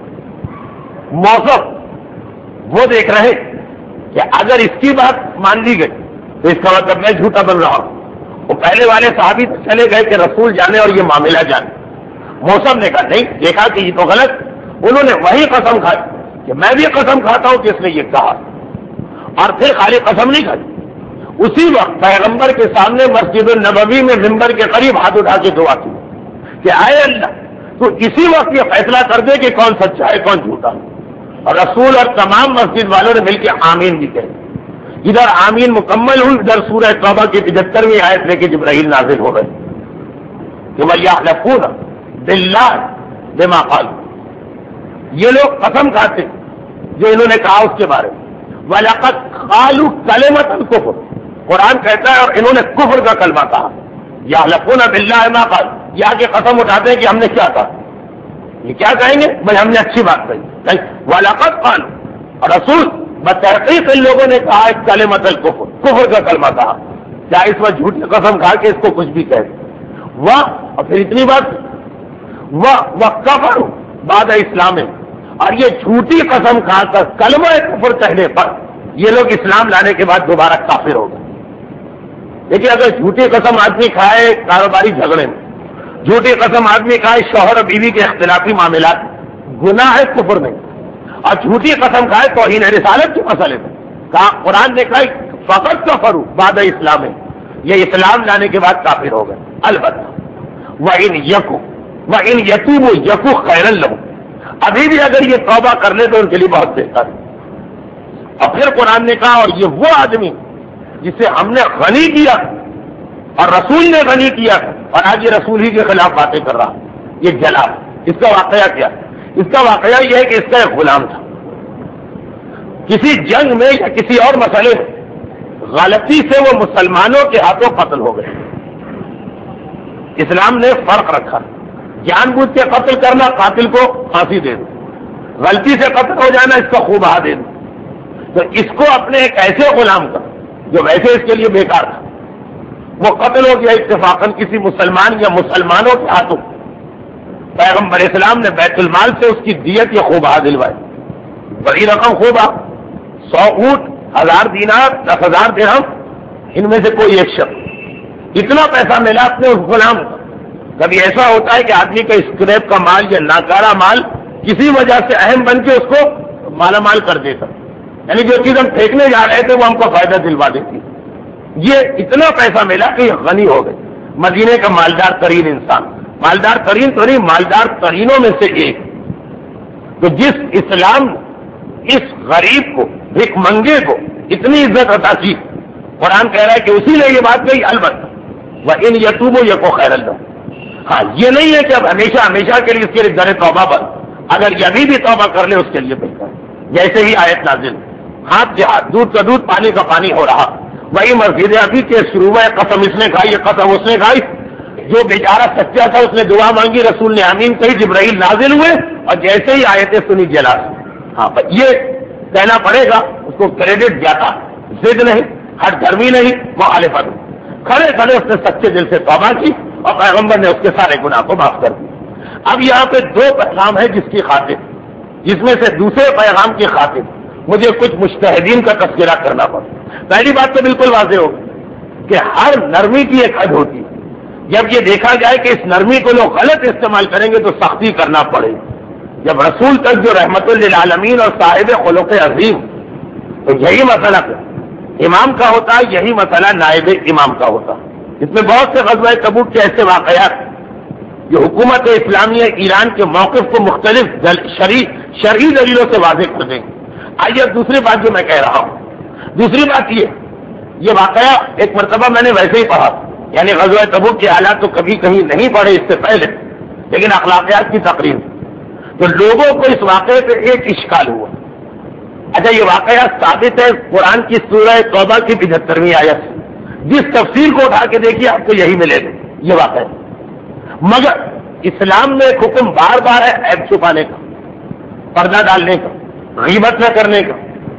موصب وہ دیکھ رہے کہ اگر اس کی بات مان لی گئی تو اس کا مطلب میں جھوٹا بن رہا ہوں. وہ پہلے والے صحابی چلے گئے کہ رسول جانے اور یہ معاملہ جانے. موصب نے کہا نہیں، دیکھا کہ یہ تو غلط. انہوں نے وہی قسم کھائی کہ میں بھی قسم کھاتا ہوں کہ اس نے یہ کہا، اور پھر خالی قسم نہیں کھائی. اسی وقت پیغمبر کے سامنے مسجد النبوی میں منبر کے قریب ہاتھ اٹھا کے دعا کی کہ اے اللہ تو اسی وقت یہ فیصلہ کر دے کہ کون سچا ہے کون جھوٹا. اور رسول اور تمام مسجد والوں نے مل کے آمین بھی کہی. ادھر آمین مکمل ہوئی، ادھر سورہ توبہ کی 75ویں آیت لے کے جبرائیل نازل ہو گئے کہ وَيَحْلَفُونَ بِاللَّهِ بِمَا قَالُوا. یہ لوگ قسم کھاتے جو انہوں نے کہا اس کے بارے میں. وَلَقَدْ قَالُوا كَلِمَةَ الْكُفْرِ. قرآن کہتا ہے اور انہوں نے کفر کا کلمہ کہا، یحلفون باللہ ما قال، یہ آگے قسم اٹھاتے ہیں کہ ہم نے کیا کہا. یہ کیا کہیں گے؟ بھائی ہم نے اچھی بات کہی. وَلَقَدْ قَالُوا، اور رسول بتحقیق ان لوگوں نے کہا ہے کلمۃ الکفر، کفر کا کلمہ کہا. کیا اس وقت جھوٹی قسم کھا کے اس کو کچھ بھی کہہ وہ، اور پھر اتنی بات وَكَفَرُوا بعد اسلام، اور یہ جھوٹی قسم کھا کر کلمہ کفر کہنے پر یہ لوگ اسلام لانے کے بعد دوبارہ کافر ہو گئے. دیکھیے اگر جھوٹی قسم آدمی کھائے کاروباری جھگڑے میں، جھوٹی قسم آدمی کھائے شوہر اور بیوی کے اختلافی معاملات، گناہ ہے، کفر نہیں. اور جھوٹی قسم کھائے توہین رسالت کے مسئلے میں کہا، قرآن نے کہا فقط کفروا بعد اسلام، یہ اسلام لانے کے بعد کافر ہو گئے. البتہ وَإِنْ يَتُوبُوا يَكُ خَيْرًا لَهُمْ، ابھی بھی اگر یہ توبہ کر لے تو ان کے لیے بہت بہتر ہے. اور پھر قرآن نے کہا، اور یہ وہ آدمی جسے ہم نے غنی کیا اور رسول نے غنی کیا اور آج یہ رسول ہی کے خلاف باتیں کر رہا، یہ جلا. اس کا واقعہ کیا؟ اس کا واقعہ یہ ہے کہ اس کا ایک غلام تھا، کسی جنگ میں یا کسی اور مسئلے میں غلطی سے وہ مسلمانوں کے ہاتھوں قتل ہو گئے. اسلام نے فرق رکھا، جان بوجھ کے قتل کرنا قاتل کو پھانسی دے دو، غلطی سے قتل ہو جانا اس کا خوب دے دو. تو اس کو اپنے ایک ایسے غلام کا جو ویسے اس کے لیے بیکار تھا، وہ قتل ہو گیا اتفاقاً کسی مسلمان یا مسلمانوں کے ہاتھوں. پیغمبر اسلام نے بیت المال سے اس کی دیت یا خوبہ دلوائی، بڑی رقم خوبہ، 100 اونٹ، 1000 دینار، 10,000 درہم، ان میں سے کوئی ایک شخص، اتنا پیسہ ملا اپنے اس غلام کو. کبھی ایسا ہوتا ہے کہ آدمی کا اسکریپ کا مال یا ناکارہ مال کسی وجہ سے اہم بن کے اس کو مالا مال کر دیتا، یعنی جو چیز ہم پھینکنے جا رہے تھے وہ ہم کو فائدہ دلوا دیتی. یہ اتنا پیسہ ملا کہ یہ غنی ہو گئے، مدینے کا مالدار ترین انسان، مالدار ترین تو نہیں، مالدار ترینوں میں سے ایک. تو جس اسلام نے اس غریب کو، بھیک منگے کو اتنی عزت عطا کی، قرآن کہہ رہا ہے کہ اسی نے یہ بات کہی. البتہ وَإِنْ يَتُوبُوا يَكُ خَيْرًا لَهُمْ، ہاں یہ نہیں ہے کہ اب ہمیشہ ہمیشہ کے لیے اس کے لیے در توبہ بند، اگر یہ ابھی بھی توبہ کر لے اس کے لیے بہتر ہے. جیسے ہی آیت نازل، ہاتھ سے ہاتھ، دودھ کا دودھ پانی کا پانی ہو رہا، وہی مسجد ابھی کے شروع ہے، قسم اس نے کھائی، یہ قسم اس نے کھائی. جو بیچارہ سچا تھا اس نے دعا مانگی، رسول نے آمین کہی، جبرائیل نازل ہوئے اور جیسے ہی آیتیں سنی جلا. ہاں یہ کہنا پڑے گا، اس کو کریڈٹ جاتا، ضد نہیں، ہٹ گرمی نہیں، مخالفت نہیں. کھڑے کھڑے اس نے سچے دل سے توبہ کی اور پیغمبر نے اس کے سارے گناہ کو معاف کر دیا. اب یہاں پہ 2 پیغام ہے جس کی خاطر، جس میں سے دوسرے پیغام کی خاطر مجھے کچھ مجتہدین کا تذکرہ کرنا پڑا. پہلی بات تو بالکل واضح ہوگی کہ ہر نرمی کی ایک حد ہوتی ہے. جب یہ دیکھا جائے کہ اس نرمی کو لوگ غلط استعمال کریں گے تو سختی کرنا پڑے گی. جب رسول تک جو رحمت للعالمین اور صاحب خلق عظیم، تو یہی مسئلہ امام کا ہوتا ہے، یہی مسئلہ نائب امام کا ہوتا ہے. اس میں بہت سے غزوہ تبوک کے ایسے واقعات جو حکومت اسلامیہ ایران کے موقف کو مختلف شرعی دلیلوں سے واضح کر دیں گے. آئیے دوسری بات جو میں کہہ رہا ہوں، دوسری بات یہ واقعہ ایک مرتبہ میں نے ویسے ہی پڑھا، یعنی غزوہ تبوک کے حالات تو کبھی کہیں نہیں پڑھے اس سے پہلے، لیکن اخلاقیات کی تقریر، تو لوگوں کو اس واقعے پہ ایک اشکال ہوا. اچھا یہ واقعہ ثابت ہے قرآن کی سورہ توبہ کی 75ویں آیت، جس تفسیر کو اٹھا کے دیکھیے آپ کو یہی ملے گا یہ واقعہ. مگر اسلام میں ایک حکم بار بار ہے عیب چھپانے کا، پردہ ڈالنے کا، غیبت نہ کرنے کا.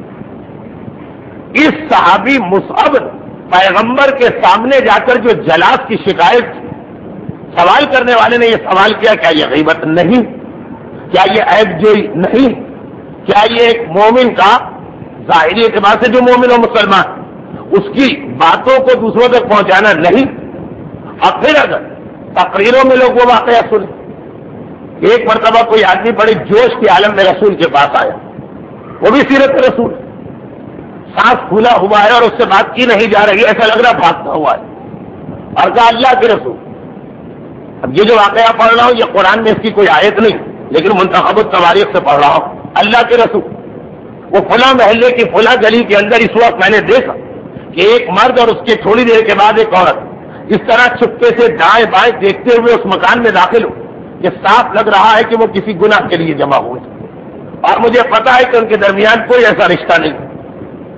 اس صحابی مصعب پیغمبر کے سامنے جا کر جو جلاس کی شکایت تھی، سوال کرنے والے نے یہ سوال کیا، کیا یہ غیبت نہیں؟ کیا یہ عیب جوئی نہیں؟ کیا یہ ایک مومن کا ظاہری اعتبار سے جو مومن و مسلمان اس کی باتوں کو دوسروں تک پہنچانا نہیں؟ اور پھر اگر تقریروں میں لوگ وہ واقعہ سنیں، ایک مرتبہ کوئی آدمی بڑے جوش کے عالم میں رسول کے پاس آیا، وہ بھی سیرت رسول، سانس پھولا ہوا ہے اور اس سے بات کی نہیں جا رہی، ایسا لگ رہا بھاگتا ہوا ہے، اور کہا اللہ کے رسول. اب یہ جو واقعہ پڑھ رہا ہوں یہ قرآن میں اس کی کوئی آیت نہیں، لیکن منتخب التواریخ سے پڑھ رہا ہوں. اللہ کے رسول، وہ فلاں محلے کی فلاں گلی کے اندر اس وقت میں نے دیکھا کہ ایک مرد اور اس کے تھوڑی دیر کے بعد ایک عورت اس طرح چھپے سے دائیں بائیں دیکھتے ہوئے اس مکان میں داخل ہو کہ صاف لگ رہا ہے کہ وہ کسی گناہ کے لیے جمع ہوئے، اور مجھے پتا ہے کہ ان کے درمیان کوئی ایسا رشتہ نہیں.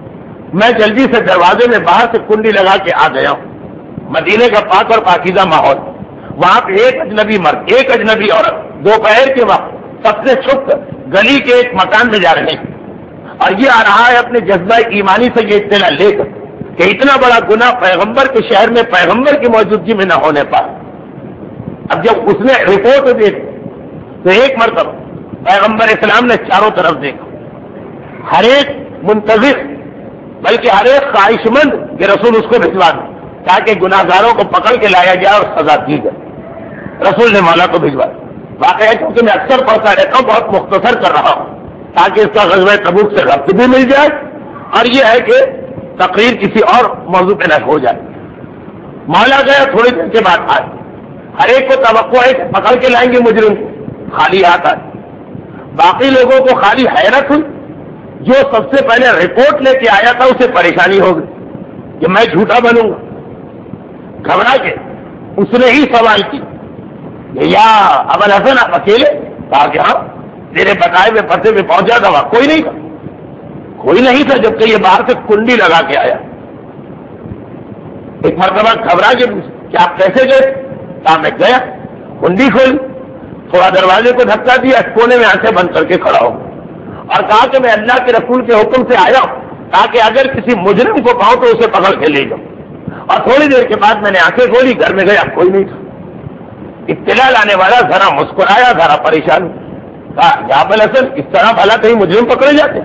میں جلدی سے دروازے میں باہر سے کنڈی لگا کے آ گیا ہوں. مدینے کا پاک اور پاکیزہ ماحول, وہاں پہ ایک اجنبی مرد, ایک اجنبی عورت دوپہر کے وقت سب سے چھپ کر گلی کے ایک مکان میں جا رہے ہیں, اور یہ آ رہا ہے اپنے جذبہ ایمانی سے یہ اطلاع لے کر کہ اتنا بڑا گناہ پیغمبر کے شہر میں پیغمبر کی موجودگی میں نہ ہونے پا. اب جب اس نے رپورٹ دیکھی تو ایک مرتبہ پیغمبر اسلام نے چاروں طرف دیکھا, ہر ایک منتظر بلکہ ہر ایک خواہش مند کہ رسول اس کو بھجوا دیں تاکہ گناہگاروں کو پکڑ کے لایا جائے اور سزا دی جائے. رسول نے مولا کو بھجوا دیا. واقعہ چونکہ میں اکثر پڑھتا رہتا ہوں, بہت مختصر کر رہا ہوں تاکہ اس کا غزوہ تبوک سے ربط بھی مل جائے, اور یہ ہے کہ تقریر کسی اور موضوع پہ نہ ہو جائے. مولا گیا, تھوڑی دیر کے بعد آئے. ہر ایک کو توقع ہے کہ پکڑ کے لائیں گے مجرم کو, خالی ہاتھ آئے. باقی لوگوں کو خالی حیرت ہوئی, جو سب سے پہلے رپورٹ لے کے آیا تھا اسے پریشانی ہو گئی کہ میں جھوٹا بنوں گا. گھبرا کے اس نے ہی سوال کی, یا ابوالحسن آپ اکیلے؟ کہا کہ ہاں, تیرے بتائے ہوئے پتے میں پہنچا تھا, وہاں کوئی نہیں تھا. کوئی نہیں تھا, جبکہ یہ باہر سے کنڈی لگا کے آیا. ایک مرتبہ گھبرا کے کہ آپ کیسے گئے؟ کہا میں گیا, کنڈی کھولی, تھوڑا دروازے کو دھکا دیا, کونے میں آنکھیں بند کر کے کھڑا ہوں, اور کہا کہ میں اللہ کے رسول کے حکم سے آیا ہوں تاکہ اگر کسی مجرم کو پاؤں تو اسے پکڑ کے لے جاؤں. اور تھوڑی دیر کے بعد میں نے آنکھیں کھولی, گھر میں گیا, کوئی نہیں تھا. اطلاع لانے والا ذرا مسکرایا, ذرا پریشان. کہا یا ابوالحسن, اس طرح بھلا کہیں مجرم پکڑے جاتے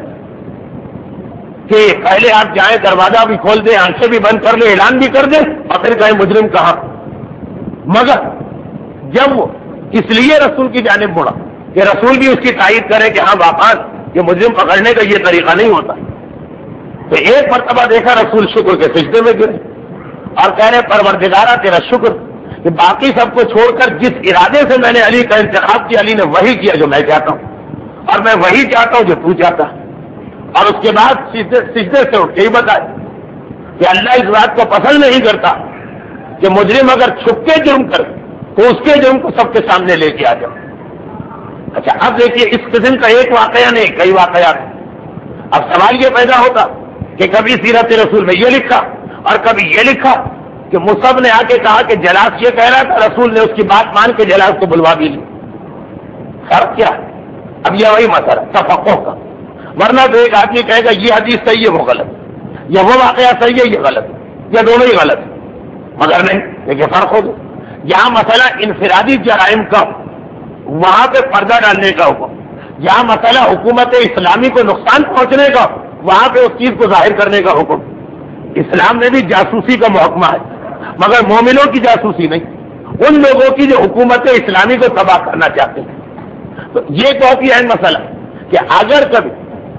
کہ پہلے آپ جائیں, دروازہ بھی کھول دیں, آنکھیں بھی بند کر لیں, اعلان بھی کر دیں, اور پھر کہیں مجرم کہاں. مگر جب وہ اس لیے رسول کی جانب مڑا کہ رسول بھی اس کی تائید کرے کہ ہاں واقعات یہ مجرم پکڑنے کا یہ طریقہ نہیں ہوتا, تو ایک مرتبہ دیکھا رسول شکر کے سجدے میں گرے اور کہہ رہے پروردگارا تیرا شکر کہ باقی سب کو چھوڑ کر جس ارادے سے میں نے علی کا انتخاب کیا, علی نے وہی کیا جو میں چاہتا ہوں, اور میں وہی چاہتا ہوں جو تو چاہتا ہے. اور اس کے بعد سجدے سے اٹھ کے ہی بتایا کہ اللہ اس بات کو پسند نہیں کرتا کہ مجرم اگر چھپ کے جرم کرے تو اس کے جرم کو سب کے سامنے لے کے آ جائے. اچھا اب دیکھیے, اس قسم کا ایک واقعہ نہیں, کئی واقعات. اب سوال یہ پیدا ہوتا کہ کبھی سیرت رسول میں یہ لکھا اور کبھی یہ لکھا کہ مصعب نے آ کے کہا کہ جلاس یہ کہہ رہا تھا, رسول نے اس کی بات مان کے جلاس کو بلوا بھی لی. فرق کیا؟ اب یہ وہی مسئلہ تفقہ کا. ورنہ تو ایک آدمی کہے گا یہ حدیث صحیح ہے وہ غلط, یا وہ واقعہ صحیح ہے یہ غلط, یا دونوں ہی غلط. مگر نہیں, دیکھیے فرق ہوگا. یہاں مسئلہ انفرادی جرائم کا, وہاں پہ پردہ ڈالنے کا حکم. یہاں مسئلہ حکومت اسلامی کو نقصان پہنچنے کا, وہاں پہ اس چیز کو ظاہر کرنے کا حکم. اسلام میں بھی جاسوسی کا محکمہ ہے, مگر مومنوں کی جاسوسی نہیں, ان لوگوں کی جو حکومت اسلامی کو تباہ کرنا چاہتے ہیں. تو یہ بہت ہی اہم مسئلہ کہ اگر کبھی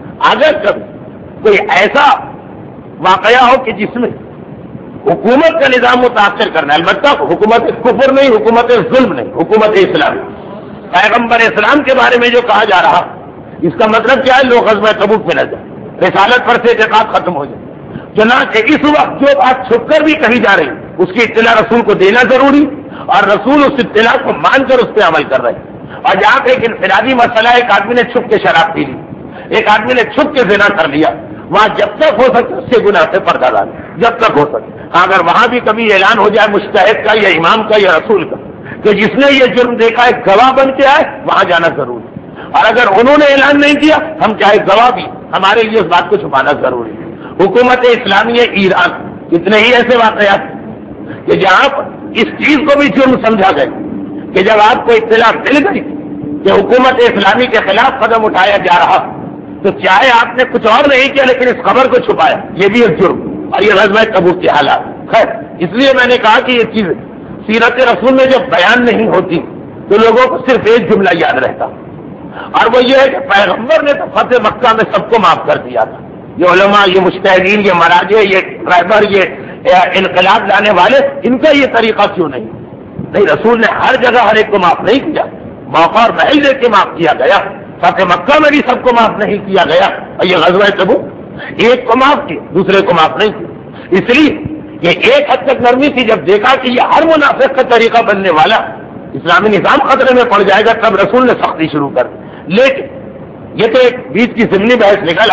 کوئی ایسا واقعہ ہو کہ جس میں حکومت کا نظام متاثر کرنا ہے, البتہ حکومت کفر نہیں, حکومت ظلم نہیں, حکومت اسلام. پیغمبر اسلام کے بارے میں جو کہا جا رہا, اس کا مطلب کیا ہے؟ لوگ غزوہ تبوک پہ نہ جائیں, رسالت پر سے اعتقاد ختم ہو جائے. چنانچہ اس وقت جو بات چھپ کر بھی کہی جا رہی اس کی اطلاع رسول کو دینا ضروری, اور رسول اس اطلاع کو مان کر اس پہ عمل کر رہے ہیں. اور جہاں پہ ایک انفرادی مسئلہ ہے, ایک آدمی نے چھپ کے شراب پی لی, ایک آدمی نے چھپ کے زنا کر لیا, وہاں جب تک ہو سکے اس سے گناہ سے پردہ ڈالیں, جب تک ہو سکے. اگر وہاں بھی کبھی اعلان ہو جائے مجتہد کا یا امام کا یا رسول کا کہ جس نے یہ جرم دیکھا ہے گواہ بن کے آئے, وہاں جانا ضروری. اور اگر انہوں نے اعلان نہیں کیا, ہم چاہے گواہ بھی, ہمارے لیے اس بات کو چھپانا ضروری ہے. حکومت اسلامیہ ایران, کتنے ہی ایسے واقعات کہ جہاں پر اس چیز کو بھی جرم سمجھا گیا کہ جب آپ کو اطلاع مل گئی کہ حکومت اسلامی کے خلاف قدم اٹھایا جا رہا, تو چاہے آپ نے کچھ اور نہیں کیا لیکن اس خبر کو چھپایا, یہ بھی ایک جرم. اور یہ غزوہ تبوک کے حالات. خیر, اس لیے میں نے کہا کہ یہ چیز سیرت رسول میں جب بیان نہیں ہوتی تو لوگوں کو صرف ایک جملہ یاد رہتا, اور وہ یہ ہے کہ پیغمبر نے تو فتح مکہ میں سب کو معاف کر دیا تھا. یہ علماء, یہ مجتہدین, یہ مراجع, یہ رہبر, یہ انقلاب لانے والے, ان کا یہ طریقہ کیوں نہیں؟ نہیں, رسول نے ہر جگہ ہر ایک کو معاف نہیں کیا, موقع اور محل دے کے معاف کیا گیا. فتح مکہ میں بھی سب کو معاف نہیں کیا گیا, اور یہ غزوہ تبوک ایک کو معاف کیا, دوسرے کو معاف نہیں کیا. اس لیے یہ ایک حد تک نرمی تھی. جب دیکھا کہ یہ ہر منافق کا طریقہ بننے والا, اسلامی نظام خطرے میں پڑ جائے گا, تب رسول نے سختی شروع کر دی. لیکن یہ تو ایک بیچ کی ضمنی بحث نکل آئی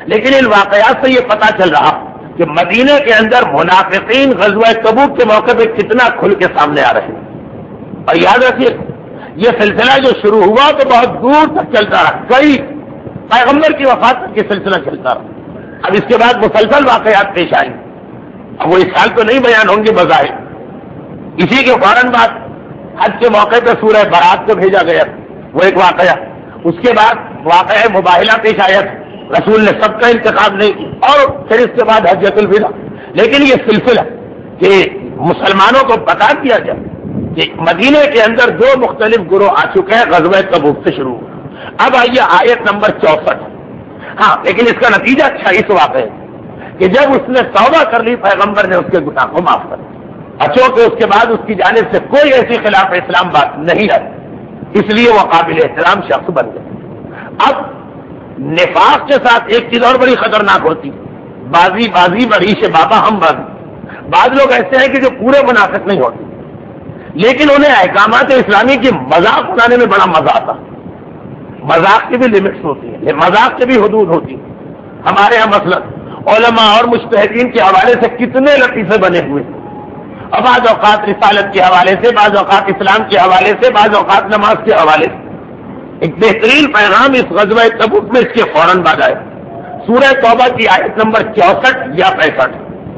لیکن ان واقعات سے یہ پتا چل رہا کہ مدینے کے اندر منافقین غزوہ تبوک کے موقع پہ کتنا کھل کے سامنے آ رہے ہیں. اور یاد رکھیے یہ سلسلہ جو شروع ہوا تو بہت دور تک چلتا رہا, کئی پیغمبر کی وفات تک یہ سلسلہ چلتا رہا. اب اس کے بعد مسلسل واقعات پیش آئیں. اب وہ اس سال تو نہیں بیان ہوں گے بظاہر. اسی کے فوراً بعد حج کے موقع پہ سورہ برات کو بھیجا گیا, وہ ایک واقعہ. اس کے بعد واقعہ مباہلہ پیش آیا, رسول نے سب کا انتخاب نہیں کیا, اور پھر اس کے بعد حجۃ الوداع. لیکن یہ سلسلہ کہ مسلمانوں کو بتا دیا جائے کہ مدینے کے اندر دو مختلف گروہ آ چکے ہیں, غزوہ تبوک سے شروع. اب آئیے آیت نمبر 64. ہاں لیکن اس کا نتیجہ اچھا اس واقعے کہ جب اس نے توبہ کر لی پیغمبر نے اس کے گناہ کو معاف کر دیا, چونکہ اس کے بعد اس کی جانب سے کوئی ایسی خلاف اسلام بات نہیں آئی, اس لیے وہ قابل احترام شخص بن گئے. اب نفاق کے ساتھ ایک چیز اور بڑی خطرناک ہوتی, بازی بازی بڑی سے بابا ہم بازی. بعض لوگ ایسے ہیں کہ جو پورے منافق نہیں ہوتے, لیکن انہیں احکامات اسلامی کی مذاق اڑانے میں بڑا مزہ آتا. مذاق کی بھی لمٹس ہوتی ہیں, مذاق کی بھی حدود ہوتی ہیں. ہمارے یہاں مثلاً علماء اور مجتہدین کے حوالے سے کتنے لطیفے بنے ہوئے, اور بعض اوقات رسالت کے حوالے سے, بعض اوقات اسلام کے حوالے سے, بعض اوقات نماز کے حوالے سے. ایک بہترین پیغام اس غزوہ تبوک میں اس کے فوراً بعد آئے, سورہ توبہ کی آیت نمبر 64 یا 65,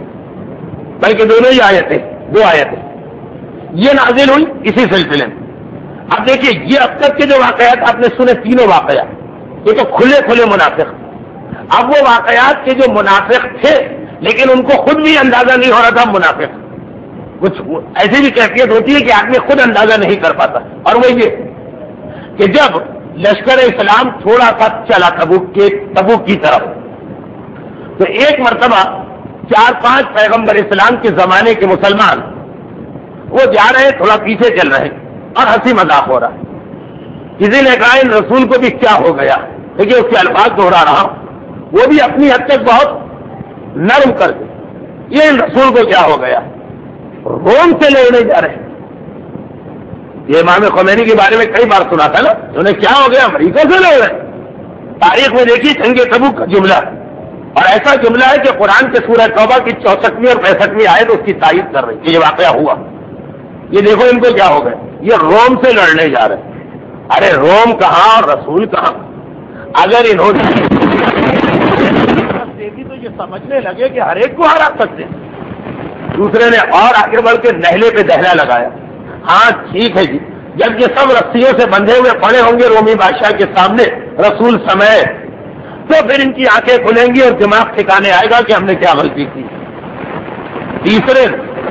بلکہ دونوں ہی آیتیں, دو آیتیں یہ نازل ہوئی اسی سلسلے میں. اب دیکھیے یہ اب تک کے جو واقعات آپ نے سنے, تینوں واقعات یہ تو کھلے کھلے منافق. اب وہ واقعات کے جو منافق تھے لیکن ان کو خود بھی اندازہ نہیں ہو رہا تھا منافق, کچھ ایسی بھی کیفیت ہوتی ہے کہ آدمی خود اندازہ نہیں کر پاتا. اور وہ یہ کہ جب لشکر اسلام تھوڑا سا چلا تبوک کی طرف, تو ایک مرتبہ 4-5 پیغمبر اسلام کے زمانے کے مسلمان وہ جا رہے, تھوڑا پیچھے چل رہے اور ہنسی مذاق ہو رہا. کسی نے کہا ان رسول کو بھی کیا ہو گیا, دیکھیے اس کے الفاظ دوہرا رہا ہوں, وہ بھی اپنی حد تک بہت نرم کر کے, یہ ان رسول کو کیا ہو گیا, روم سے لڑنے جا رہے ہیں. یہ امام خمینی کے بارے میں کئی بار سنا تھا نا, انہیں کیا ہو گیا, امریکہ سے لڑ رہے. تاریخ میں دیکھیے جنگ تبوک کا جملہ, اور ایسا جملہ ہے کہ قرآن کے سورہ توبہ کی 64ویں اور 65ویں آیت اس کی تائید کر رہی کہ یہ واقعہ ہوا. یہ دیکھو ان کو کیا ہو گیا, یہ روم سے لڑنے جا رہے ہیں. ارے روم کہاں اور رسول کہاں. اگر انہوں نے دیکھی تو یہ سمجھنے لگے کہ ہر ایک کو ہرا سکتے. دوسرے نے اور آگے بڑھ کے نہلے پہ دہلا لگایا. ہاں ٹھیک ہے جی, جب یہ سب رسیوں سے بندھے ہوئے پڑے ہوں گے رومی بادشاہ کے سامنے رسول سمیت, تو پھر ان کی آنکھیں کھلیں گی اور دماغ ٹھکانے آئے گا کہ ہم نے کیا غلطی کی. تیسرے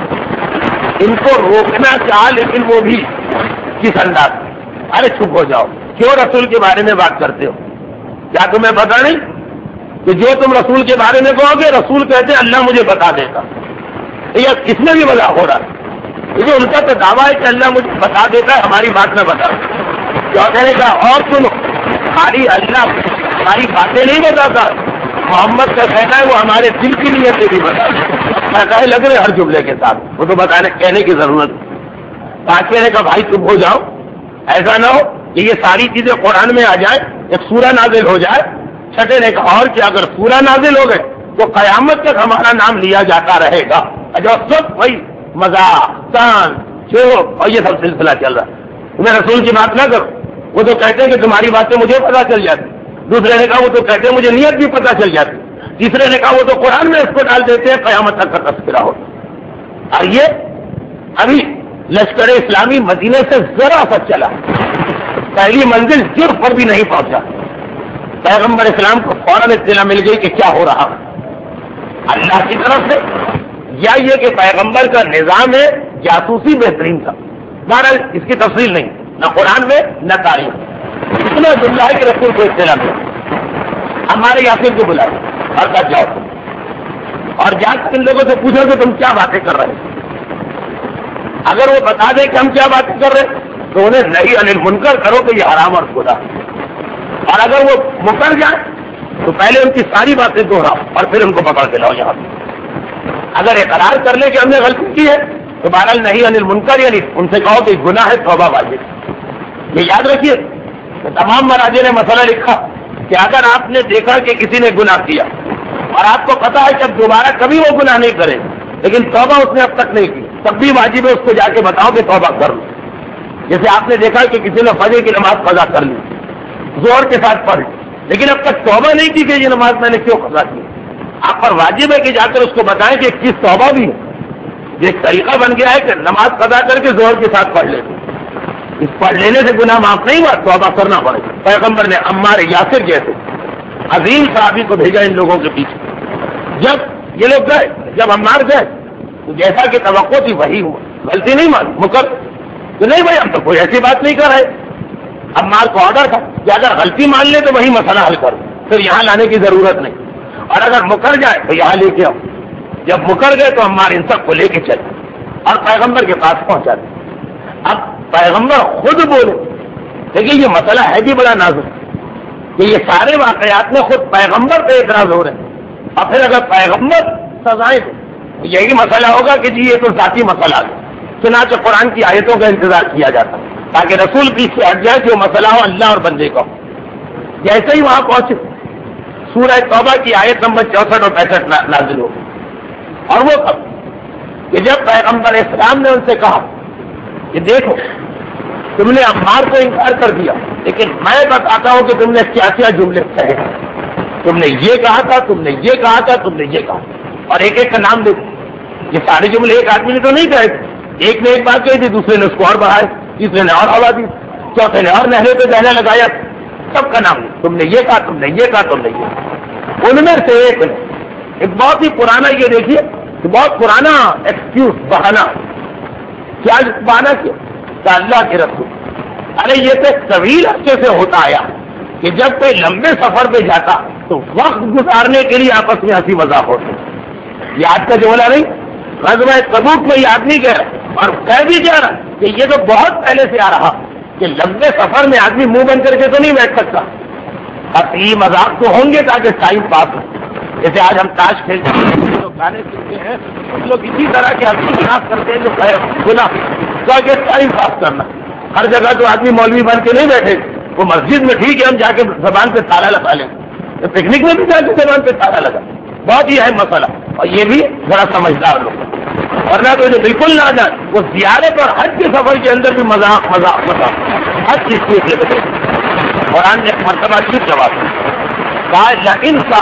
ان کو روکنا چاہا, لیکن وہ بھی کس انداز, ارے چپ ہو جاؤ, کیوں رسول کے بارے میں بات کرتے ہو, کیا تمہیں پتا نہیں کہ جو تم رسول کے بارے میں کہو گے رسول کہتے اللہ مجھے بتا دے گا. یہ کس میں بھی مذاق ہو رہا ہے, کیونکہ ان کا تو دعویٰ ہے کہ اللہ مجھے بتا دیتا ہے, ہماری بات نہ بتا. چوتھے نے کہا اور سنو, خالی اللہ ہماری باتیں نہیں بتاتا, محمد کا کہنا ہے وہ ہمارے دل کی نیتیں بھی بتاتا. میں کہے لگ رہے ہر جملے کے ساتھ, وہ تو بتانے کہنے کی ضرورت. پانچویں نے کہا بھائی چپ ہو جاؤ, ایسا نہ ہو کہ یہ ساری چیزیں قرآن میں آ جائیں, ایک سورہ نازل ہو جائے. چھٹے نے کہا اور کیا, اگر سورہ نازل ہو گئے تو قیامت تک ہمارا نام لیا جاتا رہے گا. جو سب وہی مذاق تان چوک اور یہ سب سلسلہ چل رہا ہے. تمہیں رسول کی بات نہ کرو, وہ تو کہتے ہیں کہ تمہاری باتیں مجھے پتا چل جاتی. دوسرے نے کہا وہ تو کہتے ہیں مجھے نیت بھی پتا چل جاتی. تیسرے نے کہا وہ تو قرآن میں اس کو ڈال دیتے ہیں قیامت تک کا تذکرہ ہوتا. اور یہ ابھی لشکر اسلامی مدینے سے ذرا سا چلا, پہلی منزل جرف پر بھی نہیں پہنچا, پیغمبر اسلام کو فوراً اطلاع مل گئی کہ کیا ہو رہا اللہ کی طرف سے, یا یہ کہ پیغمبر کا نظام ہے جاسوسی بہترین تھا. بہرحال اس کی تفصیل نہیں, نہ قرآن میں نہ تاریخ. اتنا جملہ ہے کہ رسول کو اطلاع ملا, ہمارے یاسین کو بلایا اور کہا جاؤ, اور جا کر ان لوگوں سے پوچھو کہ تم کیا باتیں کر رہے ہیں. اگر وہ بتا دیں کہ ہم کیا باتیں کر رہے ہیں تو انہیں نہیں انل منکر کرو کہ یہ حرام اور خدا. اور اگر وہ مکر جائیں تو پہلے ان کی ساری باتیں دوہراؤ اور پھر ان کو پکڑ کے لاؤ یہاں. اگر اقرار کر لیں کہ ہم نے غلطی کی ہے تو بہرحال نہیں انل منکر, یعنی ان سے کہو کہ گناہ ہے توبہ واجب. یہ یاد رکھیے کہ تمام مراجع نے مسئلہ لکھا کہ اگر آپ نے دیکھا کہ کسی نے گناہ کیا اور آپ کو پتا ہے کہ اب دوبارہ کبھی وہ گناہ نہیں کرے لیکن توبہ اس نے اب تک نہیں کی، تب بھی واجب ہے اس کو جا کے بتاؤ کہ توبہ کر لو. جیسے آپ نے دیکھا کہ کسی نے فجر کی نماز قضا کر لی، زور کے ساتھ پڑھ لیکن اب تک توبہ نہیں کی کہ یہ نماز میں نے کیوں قضا کی. آپ پر واجب ہے کہ جا کر اس کو بتائیں کہ ایک چیز توبہ بھی ہے. یہ ایک طریقہ بن گیا ہے کہ نماز قضا کر کے زور کے ساتھ پڑھ لیتے، اس پڑھ لینے سے گناہ معاف نہیں ہوا، توبہ کرنا پڑے. پیغمبر نے عمار یاسر جیسے عظیم صحابی کو بھیجا ان لوگوں کے پیچھے. جب یہ لوگ گئے، جب عمار گئے تو جیسا کہ توقع تھی وہی ہوا. غلطی نہیں مان مکر تو نہیں بھائی، ہم تو کوئی ایسی بات نہیں کر رہے. عمار کو آرڈر تھا کہ اگر غلطی مان لے تو وہی مسئلہ حل کر، پھر یہاں لانے کی ضرورت نہیں، اور اگر مکر جائے تو یہاں لے کے آؤ. جب مکر گئے تو عمار ان سب کو لے کے چلے اور پیغمبر کے پاس پہنچا دے. اب پیغمبر خود بولے، لیکن یہ مسئلہ ہے بھی بڑا نازک کہ یہ سارے واقعات میں خود پیغمبر پہ اعتراض ہو رہے ہیں. اور پھر اگر پیغمبر سزائیں دیں تو یہی مسئلہ ہوگا کہ جی یہ تو ذاتی مسئلہ ہے. چنانچہ قرآن کی آیتوں کا انتظار کیا جاتا تاکہ رسول بھی سے ہٹ جائے جو مسئلہ ہو اللہ اور بندے کا. جیسے ہی وہاں پہنچے سورہ توبہ کی آیت نمبر 64 اور 65 نازل ہو. اور وہ کب کہ جب پیغمبر اسلام نے ان سے کہا کہ دیکھو تم نے عمار کو انکار کر دیا لیکن میں بتاتا ہوں کہ تم نے کیا کیا جملے کہے. تم نے یہ کہا تھا، تم نے یہ کہا تھا، تم نے یہ کہا، اور ایک ایک کا نام دے. یہ سارے جملے ایک آدمی نے تو نہیں کہے. ایک نے ایک بات کہی تھی، دوسرے نے اس کو اور بڑھائے، تیسرے نے اور ہوا دی، چوتھے نے اور نہرے پہ بہنا لگایا. سب کا نام تم نے یہ کہا، تم نے یہ کہا، تم نے یہ کہا. ان میں سے ایک نے ایک بہت ہی پرانا، یہ دیکھیے کہ بہت پرانا ایکسکیوز بہانا. کیا بہانا کیا کہ اللہ کے رسول ارے یہ تو طویل عرصے سے ہوتا آیا کہ جب کوئی لمبے سفر پہ جاتا تو وقت گزارنے کے لیے آپس میں ہنسی مذاق ہوتے. یہ آج کا جملہ نہیں، غزوہ تبوک میں یہ آدمی کہہ رہا اور کہہ بھی جا رہا کہ یہ تو بہت پہلے سے آ رہا کہ لمبے سفر میں آدمی منہ بند کر کے تو نہیں بیٹھ سکتا. ہنسی مذاق تو ہوں گے تاکہ ٹائم پاس ہو. جیسے آج ہم تاش کھیلتے ہیں، جو گانے سنتے ہیں کچھ لوگ اسی طرح کے ہنسی مذاق کرتے ہیں جو گنا تاکہ ٹائم پاس کرنا. ہر جگہ تو آدمی مولوی بن کے نہیں بیٹھے. وہ مسجد میں ٹھیک ہے ہم جا کے زبان پہ تالا لگا لیں، پکنک میں بھی جا کے زبان پہ تالا لگا، بہت ہی اہم مسئلہ. اور یہ بھی ذرا سمجھدار لوگ، ورنہ تو بالکل نہ جان. وہ زیارت اور حج کے سفر کے اندر بھی مذاق مذاق مذاق ہر چیز کو لے کے. قرآن نے ایک مرتبہ کیوں جواب کہا ان کا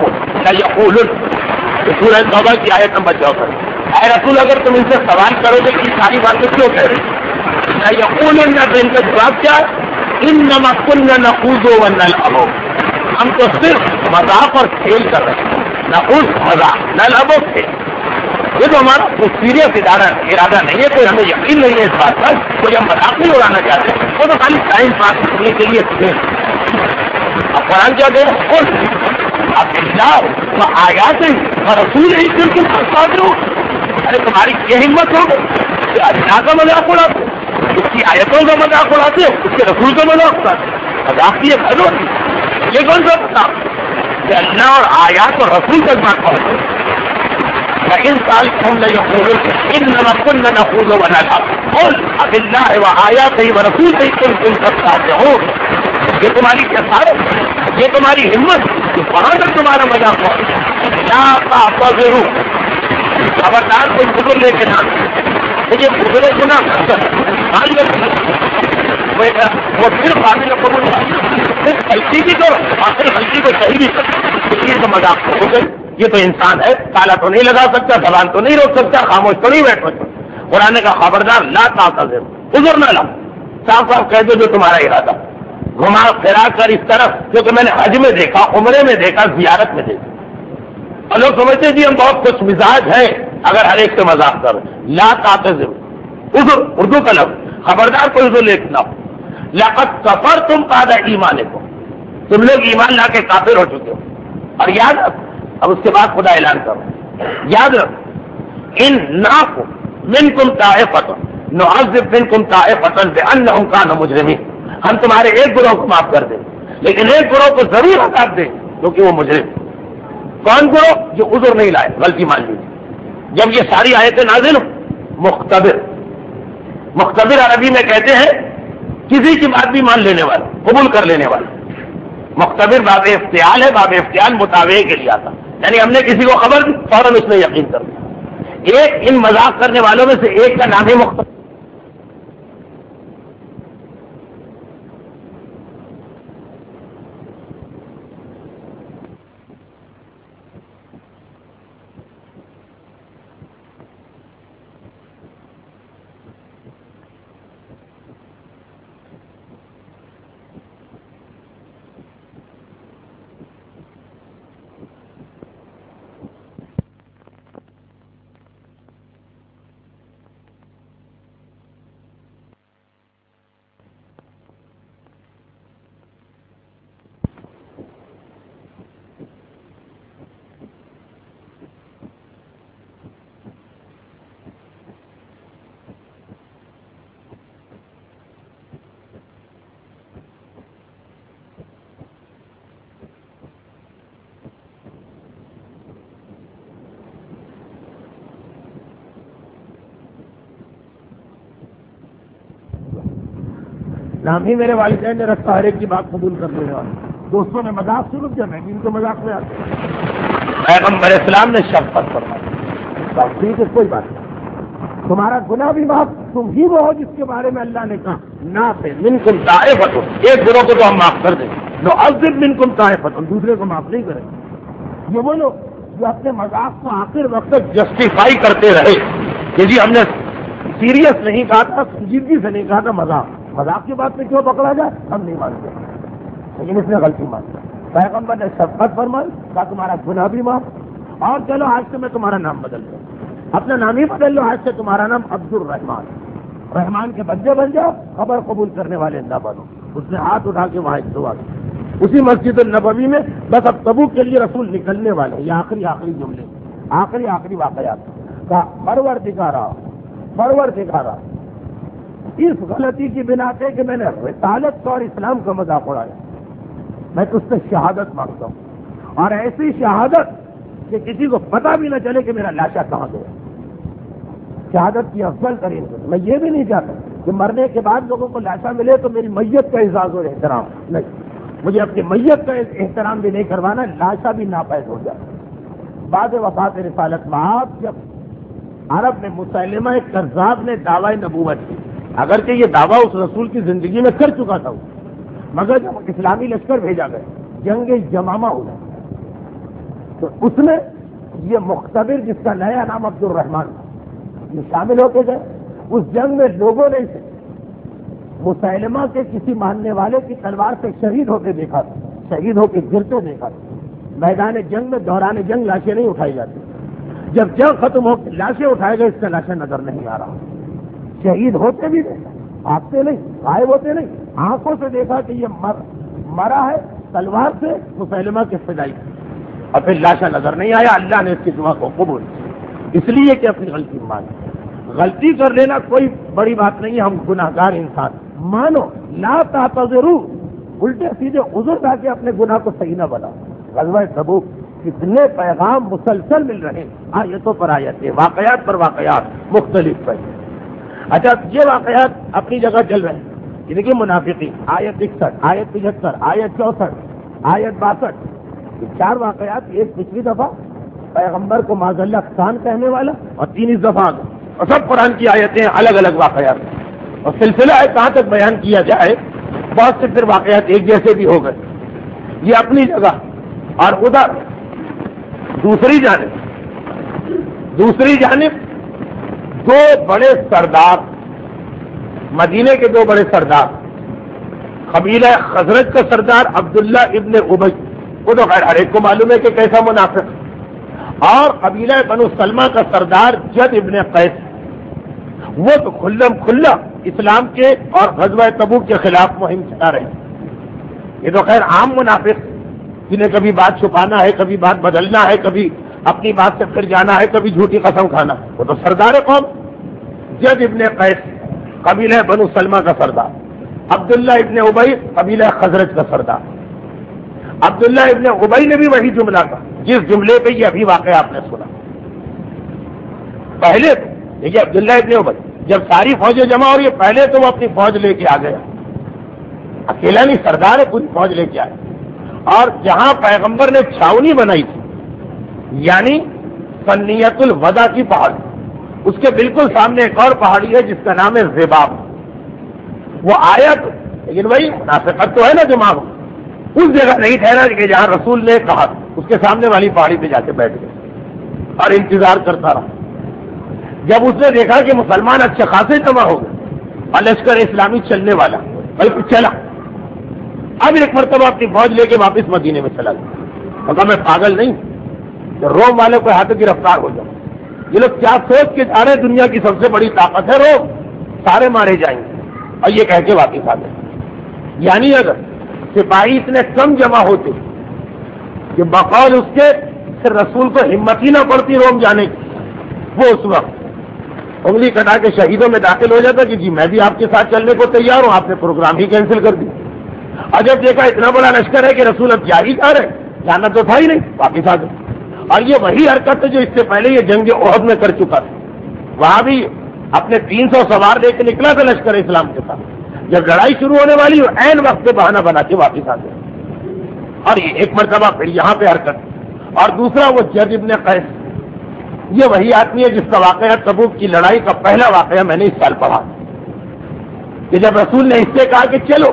سورہ توبہ کی آیت نمبر 64. اے رسول اگر تم ان سے سوال کرو گے کہ ساری باتیں کیوں کہہ رہے یقولن، تو ان کا جواب کیا ہے انما كنا نخوض ونلعب، ہم تو صرف مذاق اور کھیل کر رہے ہیں. نخوض مذاق، نلعب کھیل. یہ تو ہمارا کوئی سیریس ارادہ نہیں ہے، کوئی ہمیں یقین نہیں ہے اس بات پر، کوئی ہم مذاق نہیں اڑانا چاہتے، وہ تو خالی ٹائم پاس کرنے کے لیے کھیل. اب قرآن کیا دے اب اللہ آیات اور رسول ہی پھر تم پھنساتے ہو. ارے تمہاری یہ ہمت ہو کہ اللہ کا مذاق اڑاتے، اس کی آیتوں کا مذاق اڑاتے، اس کے رسول کا مذاق اڑاتے. مذاق کی یہ حد ہوتی، یہ کون سا پتا کہ اللہ اور آیات اور رسول کا بات پہنچے. ان سال انما كنا نخوض ونلعب قل اب اللہ وآیاتہ ورسولہ کنتم تستہزئون. یہ تمہاری جسارت، یہ تمہاری ہمت کہ وہاں تک تمہارا مذاق ہو. لا تعتذروا، خبردار کوئی بزرگ لے کے نہ یہ بزرگ گنا وہ پھر قابل قبول صرف غلطی بھی کرو اور پھر غلطی کو صحیح بھی کرو. یہ تو مذاق ہو گئی. یہ تو انسان ہے، تالا تو نہیں لگا سکتا، زبان تو نہیں روک سکتا، خاموش تو نہیں بیٹھ سکتا. قرآن کا خبردار لا تعتذروا، عذر نہ لاؤ، صاف صاف کہہ دو جو تمہارا ارادہ. گھما پھرا کر اس طرف، کیونکہ میں نے حج میں دیکھا، عمرے میں دیکھا، زیارت میں دیکھا. اور لوگ سمجھتے جی ہم بہت خوش مزاج ہیں اگر ہر ایک سے مذاق کر. لا تعتذروا، عذر اردو کا لفظ، خبردار کوئی عذر لے نہ ہو. لقد کفرتم بعد ایمانکم، تم لوگ ایمان لا کے کافر ہو چکے ہو. اور یاد رکھ، اب اس کے بعد خدا اعلان کرو، یاد رکھ ان نعفو منکم طائفۃ نعذب منکم طائفۃ بانہم کانوا مجرمین. ہم تمہارے ایک گروہ کو معاف کر دیں لیکن ایک گروہ کو ضرور عذاب دیں کیونکہ وہ مجرم. کون گروہ؟ جو عذر نہیں لائے، غلطی مان لی. جب یہ ساری آیتیں نازل ہوں، مختبر عربی میں کہتے ہیں کسی کی بات بھی مان لینے والا، قبول کر لینے والا. مختبر باب افتعال ہے، باب افتعال متابعے کے لیے آتا، یعنی ہم نے کسی کو خبر دی فوراً اس نے یقین کر دیا۔ ایک ان مذاق کرنے والوں میں سے ایک کا نام ہے مختبر۔ نام ہی میرے والدین نے رکھا، ہر ایک کی بات قبول کر لینے والا۔ دوستوں نے مذاق شروع کیا، میں بھی ان کو مذاق میں آتا ہوں۔ پیغمبر اسلام نے شفقت فرمائی، ٹھیک ہے کوئی بات نہیں، تمہارا گناہ بھی معاف، تم ہی وہ ہو جس کے بارے میں اللہ نے کہا نافع منکم طائفۃ، ایک گروہ کو تو ہم معاف کر دیں، نعذب منکم طائفۃ، دوسرے کو معاف نہیں کریں۔ یہ وہ لوگ جو اپنے مذاق کو آخر وقت تک جسٹیفائی کرتے رہے کہ جی ہم نے سیریس نہیں کہا تھا، سنجیدگی سے نہیں کہا تھا، مذاق کی بات میں کیوں پکڑا جائے، ہم نہیں مانتے، لیکن اس نے غلطی مانی۔ پیغمبر نے شفقت فرمائی، کہا تمہارا گناہ بھی معاف، اور چلو آج سے میں تمہارا نام بدل دوں، اپنا نام ہی بدل لو، آج سے تمہارا نام عبد الرحمان، رحمان کے بندے بن جاؤ، خبر قبول کرنے والے نہ بنو۔ اس نے ہاتھ اٹھا کے وہاں ایک دعا کی، اسی مسجد النبوی میں، بس اب تبوک کے لیے رسول نکلنے والے، یہ آخری جملے، آخری واقعات، کہا پروردگارا اس غلطی کی بنا پہ کہ میں نے رسالت اور اسلام کا مذاق اڑایا، میں تجھ سے شہادت مانگتا ہوں، اور ایسی شہادت کہ کسی کو پتہ بھی نہ چلے کہ میرا لاشا کہاں گیا۔ شہادت کی افضل ترین، میں یہ بھی نہیں چاہتا کہ مرنے کے بعد لوگوں کو لاشا ملے تو میری میت کا اعزاز اور احترام، نہیں، مجھے اپنی میت کا احترام بھی نہیں کروانا، لاشا بھی ناپید ہو جائے۔ بعد وفات رسالت مآب جب عرب میں مسیلمہ کذاب نے دعوی نبوت کی، اگرچہ یہ دعویٰ اس رسول کی زندگی میں کر چکا تھا، مگر جب اسلامی لشکر بھیجا گیا، جنگ یمامہ ہوئی، تو اس میں یہ مختبر جس کا نیا نام عبد الرحمان یہ شامل ہوتے گئے۔ اس جنگ میں لوگوں نے اسے مسیلمہ کے کسی ماننے والے کی تلوار سے شہید ہوتے دیکھا تھا، شہید ہو کے گرتے دیکھا تھا۔ میدان جنگ میں دوران جنگ لاشیں نہیں اٹھائی جاتی، جب جنگ ختم ہو کے لاشیں اٹھائے گئے، اس کا لاشیں نظر نہیں آ رہا، شہید ہوتے بھی دیکھا، آگتے نہیں، غائب ہوتے نہیں، آنکھوں سے دیکھا کہ یہ مرا ہے تلوار سے مسیلمہ کے فدائی، اور پھر لاشا نظر نہیں آیا۔ اللہ نے اس کی دعا کو قبول کیا، اس لیے کہ اپنی غلطی مانی۔ غلطی کر لینا کوئی بڑی بات نہیں ہے، ہم گناہگار انسان، مانو، لا تعتذروا، الٹے سیدھے عذر لا کے اپنے گناہ کو صحیح نہ بناؤ۔ غزوہ تبوک کتنے پیغام مسلسل مل رہے ہیں، آیتوں پر آیتیں، واقعات پر واقعات مختلف پر۔ اچھا، یہ واقعات اپنی جگہ چل رہے ہیں، یعنی کہ منافقین، آیت 61، آیت 75، آیت 64، آیت 62، یہ 4 واقعات، ایک پچھلی دفعہ پیغمبر کو معاذ اللہ خان کہنے والا، اور 3 اس دفعہ، اور سب قرآن کی آیتیں الگ الگ واقعات، اور سلسلہ ہے کہاں تک بیان کیا جائے، بہت سے پھر واقعات ایک جیسے بھی ہو گئے، یہ اپنی جگہ۔ اور ادھر دوسری جانب 2 بڑے سردار، مدینے کے 2 بڑے سردار، قبیلہ خزرج کا سردار عبداللہ ابن ابی، وہ تو خیر ہر ایک کو معلوم ہے کہ کیسا منافق، اور قبیلہ بنو سلمہ کا سردار جد ابن قیس، وہ تو کھلا اسلام کے اور غزوہ تبوک کے خلاف مہم چلا رہے۔ یہ تو خیر عام منافق، جنہیں کبھی بات چھپانا ہے، کبھی بات بدلنا ہے، کبھی اپنی بات سے پھر جانا ہے، کبھی جھوٹی قسم کھانا ہے، وہ تو سردار قوم جد ابن قیس، قبیلہ بنو سلمہ کا سردار، عبداللہ ابن ابی، قبیلہ خزرج کا سردار۔ عبداللہ ابن ابی نے بھی وہی جملہ کہا جس جملے پہ یہ ابھی واقعہ آپ نے سنا۔ پہلے دیکھیے عبداللہ ابن ابی جب ساری فوجیں جمع ہو رہی ہے، پہلے تو وہ اپنی فوج لے کے آ گیا، اکیلا نہیں، سردار ہے، پوری فوج لے کے آئے، اور جہاں پیغمبر نے چھاونی بنائی تھی یعنی سنیت الوداع کی پہاڑی، اس کے بالکل سامنے ایک اور پہاڑی ہے جس کا نام ہے زباب. وہ آیا تو لیکن وہی منافقت تو ہے نا دماغ میں، اس جگہ نہیں ٹھہرا کہ جہاں رسول نے کہا، اس کے سامنے والی پہاڑی پہ جا کے بیٹھ گئے اور انتظار کرتا رہا. جب اس نے دیکھا کہ مسلمان اچھے خاصے جمع ہو گئے اور لشکر اسلامی چلنے والا بلکہ چلا، اب ایک مرتبہ اپنی فوج لے کے واپس مدینے میں چلا گیا. مگر میں پاگل نہیں کہ روم والوں کے ہاتھوں گرفتار ہو جاؤں. یہ لوگ کیا سوچ کے جا رہے، دنیا کی سب سے بڑی طاقت ہے روم، سارے مارے جائیں گے، اور یہ کہہ کے واپس آ گئے. یعنی اگر سپاہی اتنے کم جمع ہوتے کہ بقول اس کے پھر رسول کو ہمت ہی نہ پڑتی روم جانے کی، وہ اس وقت انگلی کٹا کے شہیدوں میں داخل ہو جاتا کہ جی میں بھی آپ کے ساتھ چلنے کو تیار ہوں، آپ نے پروگرام ہی کینسل کر دی. اور جب دیکھا اتنا بڑا لشکر ہے کہ رسول اب جا ہی جا رہے، جانا تو تھا ہی نہیں، واپس آ گئے. اور یہ وہی حرکت ہے جو اس سے پہلے یہ جنگ احد میں کر چکا تھا. وہاں بھی اپنے 300 سوار لے کے نکلا تھا لشکر اسلام کے ساتھ، جب لڑائی شروع ہونے والی عین وقت پہ بہانہ بنا کے واپس آ گئے. اور یہ ایک مرتبہ پھر یہاں پہ حرکت. اور دوسرا وہ جد ابن قیس، یہ وہی آدمی ہے جس کا واقعہ تبوک کی لڑائی کا پہلا واقعہ میں نے اس سال پڑھا کہ جب رسول نے اس سے کہا کہ چلو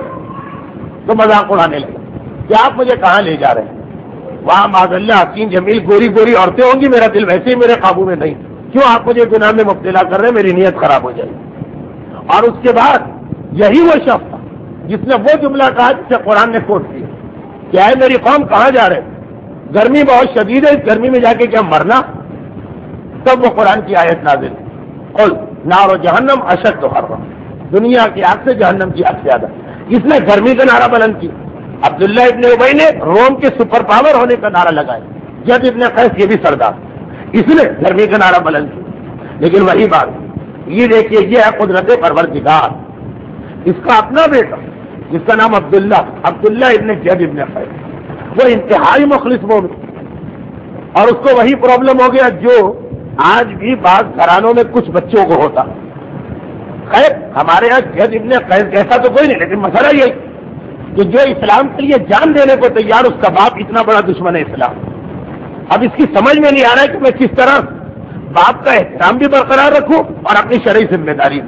تو مذاق اڑانے لگا کہ آپ مجھے کہاں لے جا رہے ہیں، وہاں معاذ اللہ حسین جمیل گوری گوری عورتیں ہوں گی، میرا دل ویسے ہی میرے قابو میں نہیں، کیوں آپ مجھے گناہ میں مبتلا کر رہے ہیں، میری نیت خراب ہو جائے گی. اور اس کے بعد یہی وہ شخص تھا جس نے وہ جملہ کہا جسے قرآن نے کوٹ کیا کہ اے میری قوم کہاں جا رہے ہیں، گرمی بہت شدید ہے، اس گرمی میں جا کے کیا مرنا. تب وہ قرآن کی آیت نازل قل نار جہنم اشد حرا، دنیا کی آگ سے جہنم کی آگ زیادہ. اس نے گرمی کا نعرہ بلند کیا. عبداللہ ابن ابی نے روم کے سپر پاور ہونے کا نعرہ لگایا. جد ابن قیس یہ بھی سردار، اس نے گرمی کا نعرہ بلند کیا. لیکن وہی بات یہ دیکھیے، یہ ہے قدرت پروردگار. اس کا اپنا بیٹا جس کا نام عبداللہ ابن جد ابن قیس، وہ انتہائی مخلص مومن، اور اس کو وہی پرابلم ہو گیا جو آج بھی بعض گھرانوں میں کچھ بچوں کو ہوتا. خیر ہمارے یہاں جد ابن قیس جیسا تو کوئی نہیں، لیکن مسئلہ یہ کہ جو اسلام کے لیے جان دینے کو تیار، اس کا باپ اتنا بڑا دشمن ہے اسلام. اب اس کی سمجھ میں نہیں آ رہا ہے کہ میں کس طرح باپ کا احترام بھی برقرار رکھوں اور اپنی شرعی ذمہ داری.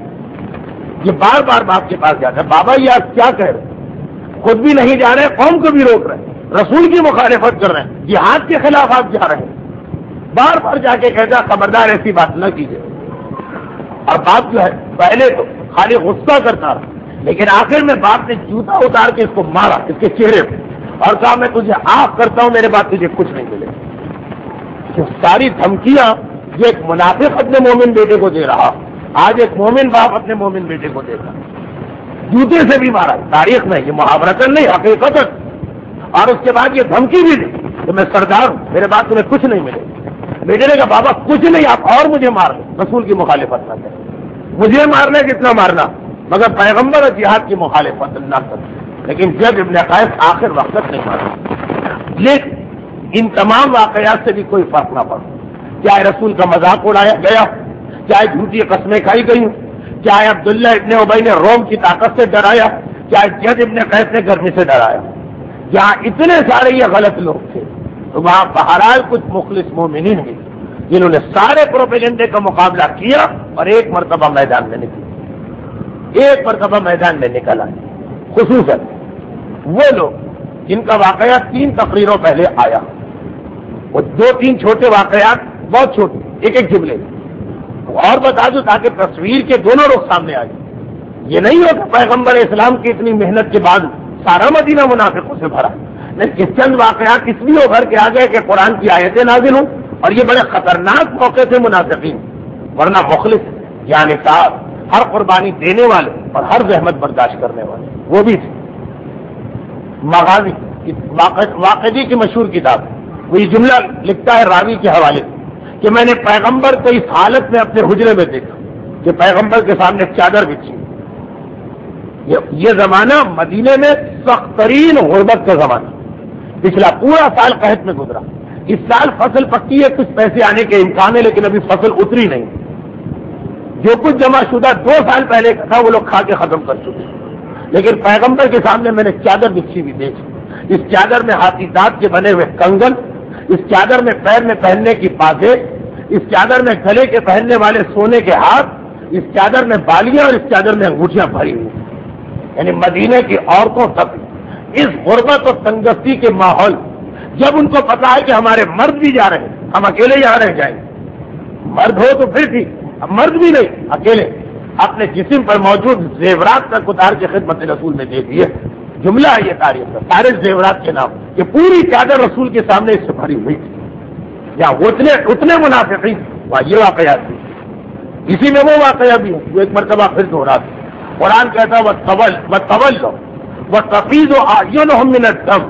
یہ بار بار باپ کے پاس جاتا ہے، بابا یہ آپ کیا کہہ رہے ہیں، خود بھی نہیں جا رہے، قوم کو بھی روک رہے ہیں، رسول کی مخالفت کر رہے ہیں، جہاد کے خلاف آپ جا رہے ہیں. بار بار جا کے کہتا خبردار ایسی بات نہ کیجیے. اور باپ جو ہے پہلے تو خالی غصہ کرتا رہا، لیکن آخر میں باپ نے جوتا اتار کے اس کو مارا اس کے چہرے پہ اور کہا میں تجھے آف کرتا ہوں، میرے بعد تجھے کچھ نہیں ملے. جو ساری دھمکیاں جو ایک منافق اپنے مومن بیٹے کو دے رہا، آج ایک مومن باپ اپنے مومن بیٹے کو دے رہا. جوتے سے بھی مارا، تاریخ میں یہ محاورتن نہیں حقیقت. اور اس کے بعد یہ دھمکی بھی دی کہ میں سردار ہوں، میرے بعد تمہیں کچھ نہیں ملے. بیٹے نے کہا بابا کچھ نہیں، آپ اور مجھے مار دیں، رسول کی مخالفت نہ کریں. مجھے مارنا کتنا مارنا، مگر پیغمبر اور جہاد کی مخالفت نہ کریں. لیکن جد ابن قیس آخر وقت نہیں مارا. لیکن ان تمام واقعات سے بھی کوئی فرق نہ پڑا. چاہے رسول کا مذاق اڑایا گیا، چاہے جھوٹی قسمیں کھائی گئی، چاہے عبداللہ ابن ابی نے روم کی طاقت سے ڈرایا، چاہے جد ابن قیس نے گرمی سے ڈرایا. جہاں اتنے سارے یہ غلط لوگ تھے تو وہاں بہرحال کچھ مخلص مومنین بھی جنہوں نے سارے پروپیگنڈے کا مقابلہ کیا اور ایک مرتبہ میدان میں نکلے، ایک مرتبہ میدان میں نکل آئے. خصوصاً وہ لوگ جن کا واقعہ 3 تقریروں پہلے آیا، وہ 2-3 چھوٹے واقعات بہت چھوٹے، ایک ایک جملے اور بتا دوں تاکہ تصویر کے دونوں رخ سامنے آ جائے. یہ نہیں ہو کہ پیغمبر اسلام کی اتنی محنت کے بعد سارا مدینہ منافقوں سے بھرا، لیکن چند واقعات اس لیے ابھر کے آ گئے کہ قرآن کی آیتیں نازل ہوں، اور یہ بڑے خطرناک موقع تھے منافقین. ورنہ مخلص یعنی صاحب ہر قربانی دینے والے اور ہر زحمت برداشت کرنے والے وہ بھی تھے. مغازی واقعی کی مشہور کتاب، وہ یہ جملہ لکھتا ہے راوی کے حوالے سے کہ میں نے پیغمبر کو اس حالت میں اپنے حجرے میں دیکھا کہ پیغمبر کے سامنے چادر بچھی. یہ زمانہ مدینے میں سخت ترین غربت کا زمانہ، پچھلا پورا سال قحط میں گزرا. اس سال فصل پکی ہے، کچھ پیسے آنے کے امکان ہے، لیکن ابھی فصل اتری نہیں. جو کچھ جمع شدہ 2 سال پہلے کا تھا وہ لوگ کھا کے ختم کر چکے. لیکن پیغمبر کے سامنے میں نے چادر بچھی بھی دیکھی. اس چادر میں ہاتھی دانت کے بنے ہوئے کنگن، اس چادر میں پیر میں پہننے کی پازے، اس چادر میں گلے کے پہننے والے سونے کے ہاتھ، اس چادر میں بالیاں اور اس چادر میں انگوٹھیاں بھری ہوئی، یعنی مدینے کی عورتوں تک اس غربت اور تنگستی کے ماحول، جب ان کو پتا ہے کہ ہمارے مرد بھی جا رہے ہیں، ہم اکیلے یہاں رہ جائیں گے، مرد ہو تو پھر ٹھیک، اب مرد بھی نہیں، اکیلے اپنے جسم پر موجود زیورات تک اتار کے خدمت رسول میں دے دیے. جملہ ہے یہ تاریخ کا، سارے زیورات کے نام، کہ پوری چادر رسول کے سامنے اس سے بھری ہوئی تھی. یا اتنے منافقین، وہاں یہ واقعات تھی، اسی میں وہ واقعہ بھی ہے جو ایک مرتبہ پھر دہرا تھا. قرآن کہتا ہے وَتَفِيضُ أَعْيُنُهُم مِّنَ الدَّمْعِ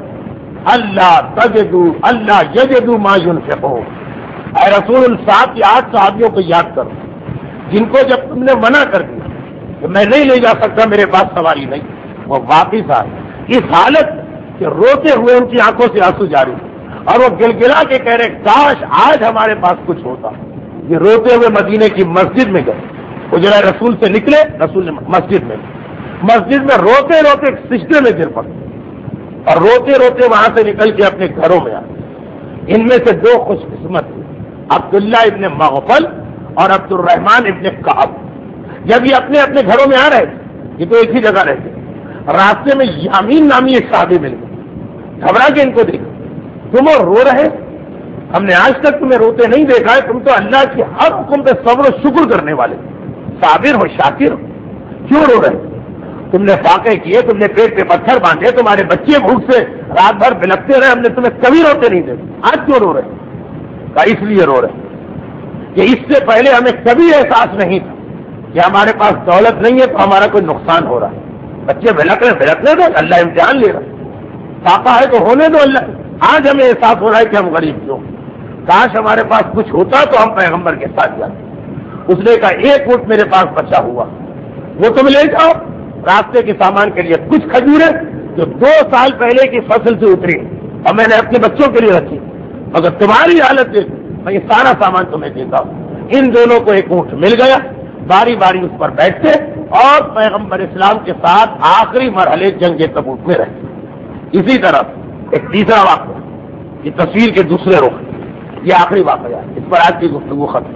أَلَّا يَجِدُوا مَا يُنْفِقُونَ. اے رسول، ان 7 یا 8 صحابیوں کو یاد کرو جن کو جب تم نے منع کر دیا کہ میں نہیں لے جا سکتا، میرے پاس سواری نہیں، وہ واپس آئے اس حالت کہ روتے ہوئے ان کی آنکھوں سے آنسو جاری، اور وہ گلگلا کے کہہ رہے کاش آج ہمارے پاس کچھ ہوتا. یہ روتے ہوئے مدینے کی مسجد میں گئے، حجرہ رسول سے نکلے، رسول نے مسجد میں روتے روتے سجدے میں گر پڑے اور روتے روتے وہاں سے نکل کے اپنے گھروں میں آئے. ان میں سے 2 خوش قسمت تھے، عبداللہ ابن مغفل اور عبد الرحمن ابن کعب. جب یہ اپنے اپنے گھروں میں آ رہے تھے، یہ تو ایک ہی جگہ رہتے، راستے میں یامین نامی ایک صحابی مل گئے. گھبرا کے ان کو دیکھا، تم رو رہے، ہم نے آج تک تمہیں روتے نہیں دیکھا ہے، تم تو اللہ کی ہر حکم پہ صبر و شکر کرنے والے، صابر ہو، شاکر ہو، کیوں رو رہے؟ تم نے فاقے کیے، تم نے پیٹ پہ پتھر باندھے، تمہارے بچے بھوک سے رات بھر بلکتے رہے، ہم نے تمہیں کبھی روتے نہیں دیکھے، آج کیوں رو رہے؟ کہا اس لیے رو رہے کہ اس سے پہلے ہمیں کبھی احساس نہیں تھا کہ ہمارے پاس دولت نہیں ہے تو ہمارا کوئی نقصان ہو رہا ہے. بچے بھڑکنے دو، اللہ امتحان لے رہا ہے، فاقہ ہے تو ہونے دو اللہ. آج ہمیں احساس ہو رہا ہے کہ ہم غریب کیوں، کاش ہمارے پاس کچھ ہوتا تو ہم پیغمبر کے ساتھ جاتے. اس نے کہا 1 اونٹ میرے پاس بچا ہوا، وہ تم لے جاؤ راستے کے سامان کے لیے. کچھ کھجوریں جو 2 سال پہلے کی فصل سے اتری اور میں نے اپنے بچوں کے لیے رکھی، اگر تمہاری حالت دیکھ میں یہ سارا سامان تمہیں دیتا ہوں. ان دونوں کو 1 اونٹ مل گیا، باری باری اس پر بیٹھتے اور پیغمبر اسلام کے ساتھ آخری مرحلے جنگ تبوک میں رہتے. اسی طرح ایک تیسرا واقعہ، یہ تصویر کے دوسرے رخ، یہ آخری واقعہ، اس پر آج کی گفتگو ختم.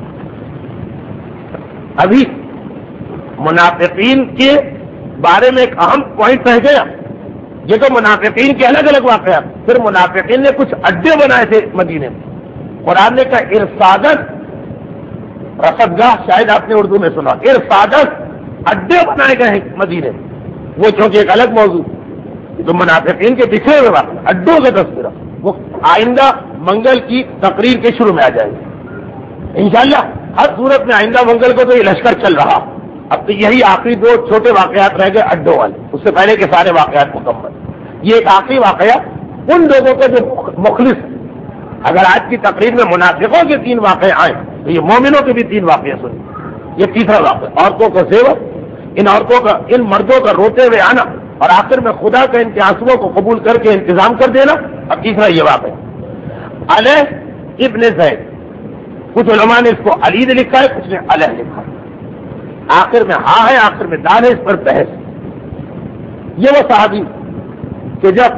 ابھی منافقین کے بارے میں ایک اہم پوائنٹ رہ گیا. یہ تو منافقین کے الگ الگ واقعات. پھر منافقین نے کچھ اڈے بنائے تھے مدینے میں. قرآن نے کہا ارصادن، رصدگاہ شاید آپ نے اردو میں سنا، ارصادن اڈے بنائے گئے ہیں مدینے میں. وہ چونکہ ایک الگ موضوع، تو منافقین کے بکھرے ہوئے واقع اڈوں کا تذکرہ وہ آئندہ منگل کی تقریر کے شروع میں آ جائے گا انشاءاللہ. ہر صورت میں آئندہ منگل کو تو یہ لشکر چل رہا. اب تو یہی آخری 2 چھوٹے واقعات رہ گئے اڈوں والے، اس سے پہلے کے سارے واقعات مکمل. یہ ایک آخری واقعہ ان لوگوں کا جو مخلص. اگر آج کی تقریر میں منافقوں کے 3 واقعے آئے تو یہ مومنوں کے بھی 3 واقعے سنیں. یہ تیسرا واقعہ، عورتوں کا زیور، ان مردوں کا روتے ہوئے آنا، اور آخر میں خدا کا ان کے آنسوؤں کو قبول کر کے انتظام کر دینا. اب تیسرا یہ واقعہ علیہ ابن زید. کچھ علماء نے اس کو علی نے لکھا ہے، کچھ نے علیہ لکھا ہے. آخر میں ہاں ہے، آخر میں دال ہے، اس پر بحث. یہ وہ صحابی کہ جب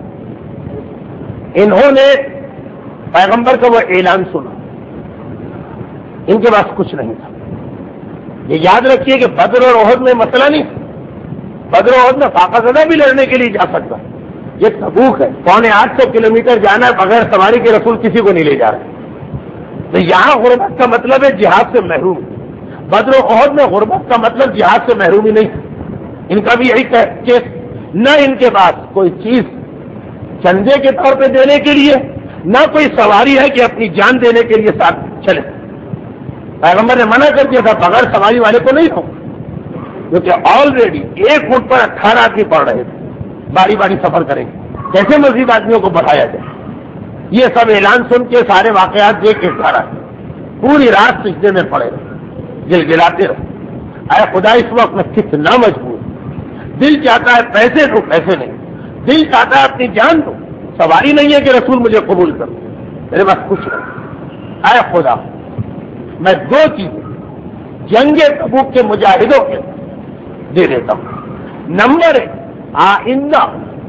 انہوں نے پیغمبر کا وہ اعلان سنا، ان کے پاس کچھ نہیں تھا. یہ یاد رکھیے کہ بدر اور احد میں مسئلہ نہیں، بدر و احد میں فاقہ زدہ بھی لڑنے کے لیے جا سکتا. یہ تبوک ہے، 850 کلومیٹر جانا ہے بغیر سواری کے، رسول کسی کو نہیں لے جا رہے. تو یہاں غربت کا مطلب ہے جہاد سے محروم. بدر و احد میں غربت کا مطلب جہاد سے محرومی نہیں. ان کا بھی یہی کیس، نہ ان کے پاس کوئی چیز چندے کے طور پہ دینے کے لیے، نہ کوئی سواری ہے کہ اپنی جان دینے کے لیے ساتھ چلے. پیغمبر نے منع کر دیا تھا بغیر سواری والے کو نہیں ہو، کیونکہ آلریڈی 1 اونٹ پر 18 آدمی پڑ رہے تھے. باری باری سفر کریں گے، کیسے مزید آدمیوں کو بڑھایا جائے. یہ سب اعلان سن کے سارے واقعات دیکھ کے گھر آئے، پوری رات سجدے میں پڑے رہے، گلگلاتے رہے. اے خدا اس وقت میں کتنا مجبور، دل چاہتا ہے پیسے دو، پیسے نہیں. دل چاہتا ہے اپنی جان دو، سواری نہیں ہے کہ رسول مجھے قبول کر، میرے پاس کچھ نہیں. اے خدا میں 2 چیزیں جنگ تبوک کے مجاہدوں کے دے دیتا ہوں. نمبر 1، آئندہ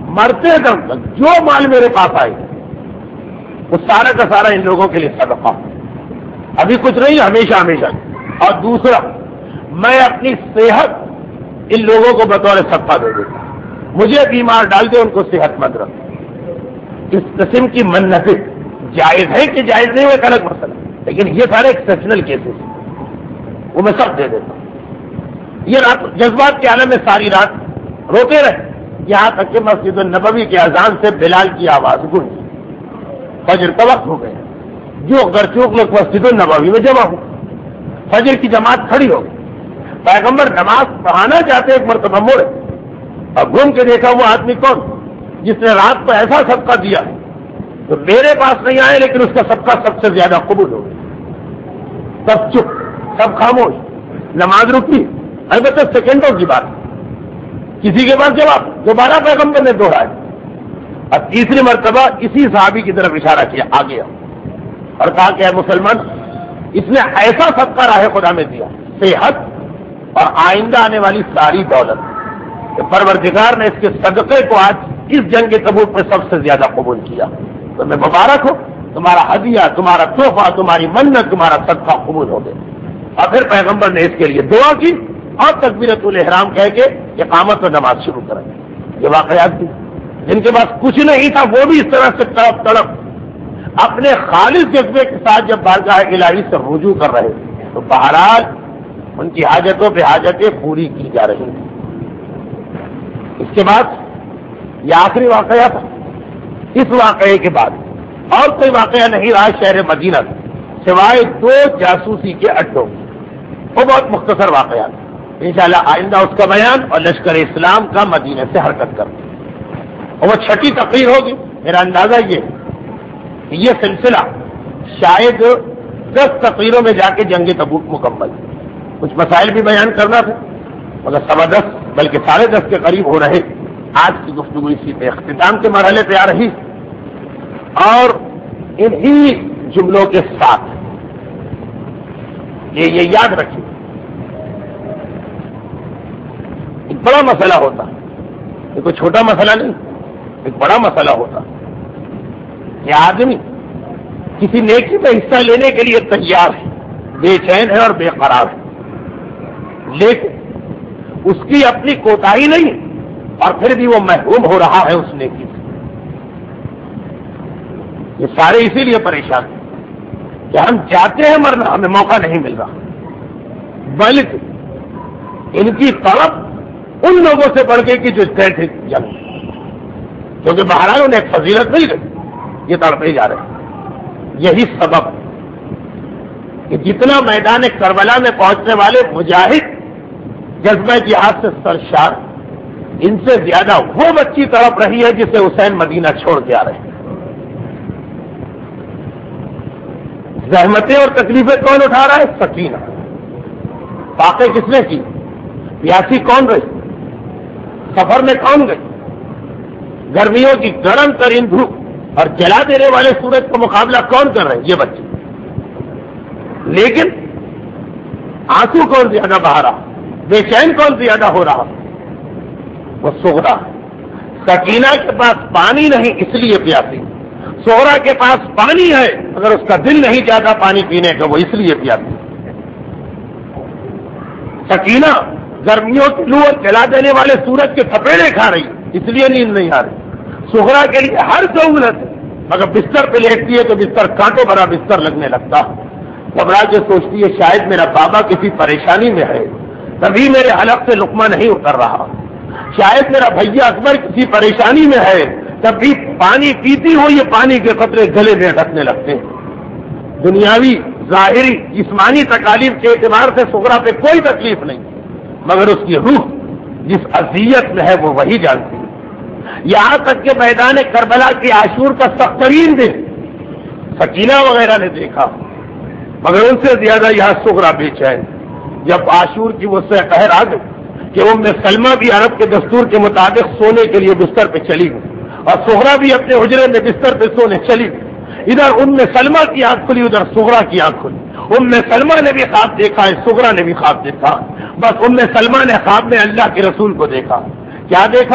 مرتے دم تک جو مال میرے پاس آئے وہ سارا کا سارا ان لوگوں کے لیے صدقہ، ابھی کچھ نہیں، ہمیشہ ہمیشہ۔ اور دوسرا، میں اپنی صحت ان لوگوں کو بطور صدقہ دے دیتا، مجھے بیمار ڈال دے، ان کو صحت مند رکھ۔ اس قسم کی منتیں جائز ہے کہ جائز نہیں، وہ ایک الگ مسئلہ، لیکن یہ سارے ایکسپشنل کیسز وہ میں سب دے دیتا ہوں۔ یہ رات جذبات کے عالم میں ساری رات روتے رہے، یہاں تک کہ مسجد النبوی کے اذان سے بلال کی آواز گونجی، فجر کا وقت ہو گیا، جو گرچوک لوگ مسجد النبوی میں جمع ہو، فجر کی جماعت کھڑی ہو گئی، پیغمبر نماز پڑھانا چاہتے ایک مرتبہ مڑے اور گھوم کے دیکھا وہ آدمی کون جس نے رات کو ایسا صدقہ دیا تو میرے پاس نہیں آئے، لیکن اس کا صدقہ سب سے زیادہ قبول ہو گیا۔ سب چپ، سب خاموش، نماز رکی، البتہ سیکنڈوں کی بات، کسی کے پاس جواب، دوبارہ پیغمبر نے دوہرایا اور تیسری مرتبہ اسی صحابی کی طرف اشارہ کیا، آ گیا اور کہا کہ اے مسلمان، اس نے ایسا صدقہ راہ خدا میں دیا، صحت اور آئندہ آنے والی ساری دولت، کہ پروردگار نے اس کے صدقے کو آج اس جنگ تبوک میں سب سے زیادہ قبول کیا، تو میں مبارک ہو، تمہارا ہدیہ، تمہارا تحفہ، تمہاری منت، تمہارا صدقہ قبول ہو گیا۔ اور پھر پیغمبر نے اس کے لیے دعا کی اور تکبیرۃ الاحرام کہہ کے اقامت و نماز شروع کریں۔ یہ واقعات تھی، جن کے پاس کچھ نہیں تھا وہ بھی اس طرح سے تڑپ تڑپ اپنے خالص جذبے کے ساتھ جب بارگاہ الہی سے رجوع کر رہے تو بہرحال ان کی حاجتوں پہ حاجتیں پوری کی جا رہی ہیں۔ اس کے بعد یہ آخری واقعہ تھا، اس واقعے کے بعد اور کوئی واقعہ نہیں رہا شہر مدینہ سوائے 2 جاسوسی کے اڈوں، وہ بہت مختصر واقعات، انشاءاللہ آئندہ اس کا بیان اور لشکر اسلام کا مدینہ سے حرکت کرتے، اور وہ 6ٹھی تقریر ہوگی۔ میرا اندازہ یہ کہ یہ سلسلہ شاید 10 تقریروں میں جا کے جنگ تبوک مکمل، کچھ مسائل بھی بیان کرنا تھا مگر 10.25 بلکہ 10.5 کے قریب ہو رہے۔ آج کی گفتگو اسی پہ اختتام کے مرحلے پہ آ رہی، اور انہی جملوں کے ساتھ یہ یاد رکھیے، ایک بڑا مسئلہ ہوتا، یہ کوئی چھوٹا مسئلہ نہیں، ایک بڑا مسئلہ ہوتا کہ آدمی کسی نیکی میں حصہ لینے کے لیے تیار ہے، بے چین ہے اور بے قرار ہے، لیکن اس کی اپنی کوتاہی نہیں اور پھر بھی وہ محروم ہو رہا ہے اس نیکی سے۔ یہ سارے اسی لیے پریشان ہیں کہ ہم چاہتے ہیں مرنا، ہمیں موقع نہیں مل رہا، بلکہ ان کی طرف ان لوگوں سے بڑھ گئی کہ جو تھے جنگ، کیونکہ بہرحال انہیں ایک فضیلت مل گئی، یہ تڑپے جا رہے ہیں۔ یہی سبب کہ جتنا میدان کربلا میں پہنچنے والے مجاہد جذبہ جہاد سے سرشار، ان سے زیادہ وہ بچی تڑپ رہی ہے جسے حسین مدینہ چھوڑ کے آ رہے ہیں۔ زحمتیں اور تکلیفیں کون اٹھا رہا ہے؟ سکینہ۔ فاقے کس نے کی؟ پیاسی کون رہی؟ سفر میں کون گئی؟ گرمیوں کی گرم ترین دھوپ اور جلا دینے والے سورج کا مقابلہ کون کر رہے ہیں؟ یہ بچے۔ لیکن آنسو کون زیادہ بہا رہا؟ بے چین کون زیادہ ہو رہا؟ وہ صغرا۔ سکینہ کے پاس پانی نہیں اس لیے پیاسی، صغرا کے پاس پانی ہے اگر اس کا دل نہیں چاہتا پانی پینے کا وہ اس لیے پیاسی۔ سکینہ گرمیوں کی لو اور جلا دینے والے سورج کے تھپیڑے کھا رہی اس لیے نیند نہیں آ رہی۔ صغرا کے لیے ہر سہولت ہے مگر بستر پہ لیٹتی ہے تو بستر کانٹوں بھرا بستر لگنے لگتا، گھبرا کے سوچتی ہے شاید میرا بابا کسی پریشانی میں ہے تبھی میرے حلق سے لقمہ نہیں اتر رہا، شاید میرا بھیا اکبر کسی پریشانی میں ہے تب بھی پانی پیتی ہو یہ پانی کے قطرے گلے میں ڈھکنے لگتے ہیں۔ دنیاوی ظاہری جسمانی تکالیف کے اعتبار سے صغرا پہ کوئی تکلیف نہیں مگر اس کی روح جس اذیت میں ہے وہ وہی جانتی ہے۔ یہاں تک کہ میدان کربلا کی عاشور کا سخت ترین دن سکینہ وغیرہ نے دیکھا مگر ان سے زیادہ یہاں صغرا بے چین، جب عاشور کی وہ سہ قہر آ گئی کہ ام سلمہ بھی عرب کے دستور کے مطابق سونے کے لیے بستر پہ چلی گئی اور صغرا بھی اپنے حجرے میں بستر پہ سونے چلی گئی، ادھر ام سلمہ کی آنکھ کھلی ادھر صغرا کی آنکھ کھلی، ام سلمہ نے بھی خواب دیکھا ہے صغرا نے بھی خواب دیکھا، بس ام سلمہ نے خواب میں اللہ کے رسول کو دیکھا، کیا دیکھا؟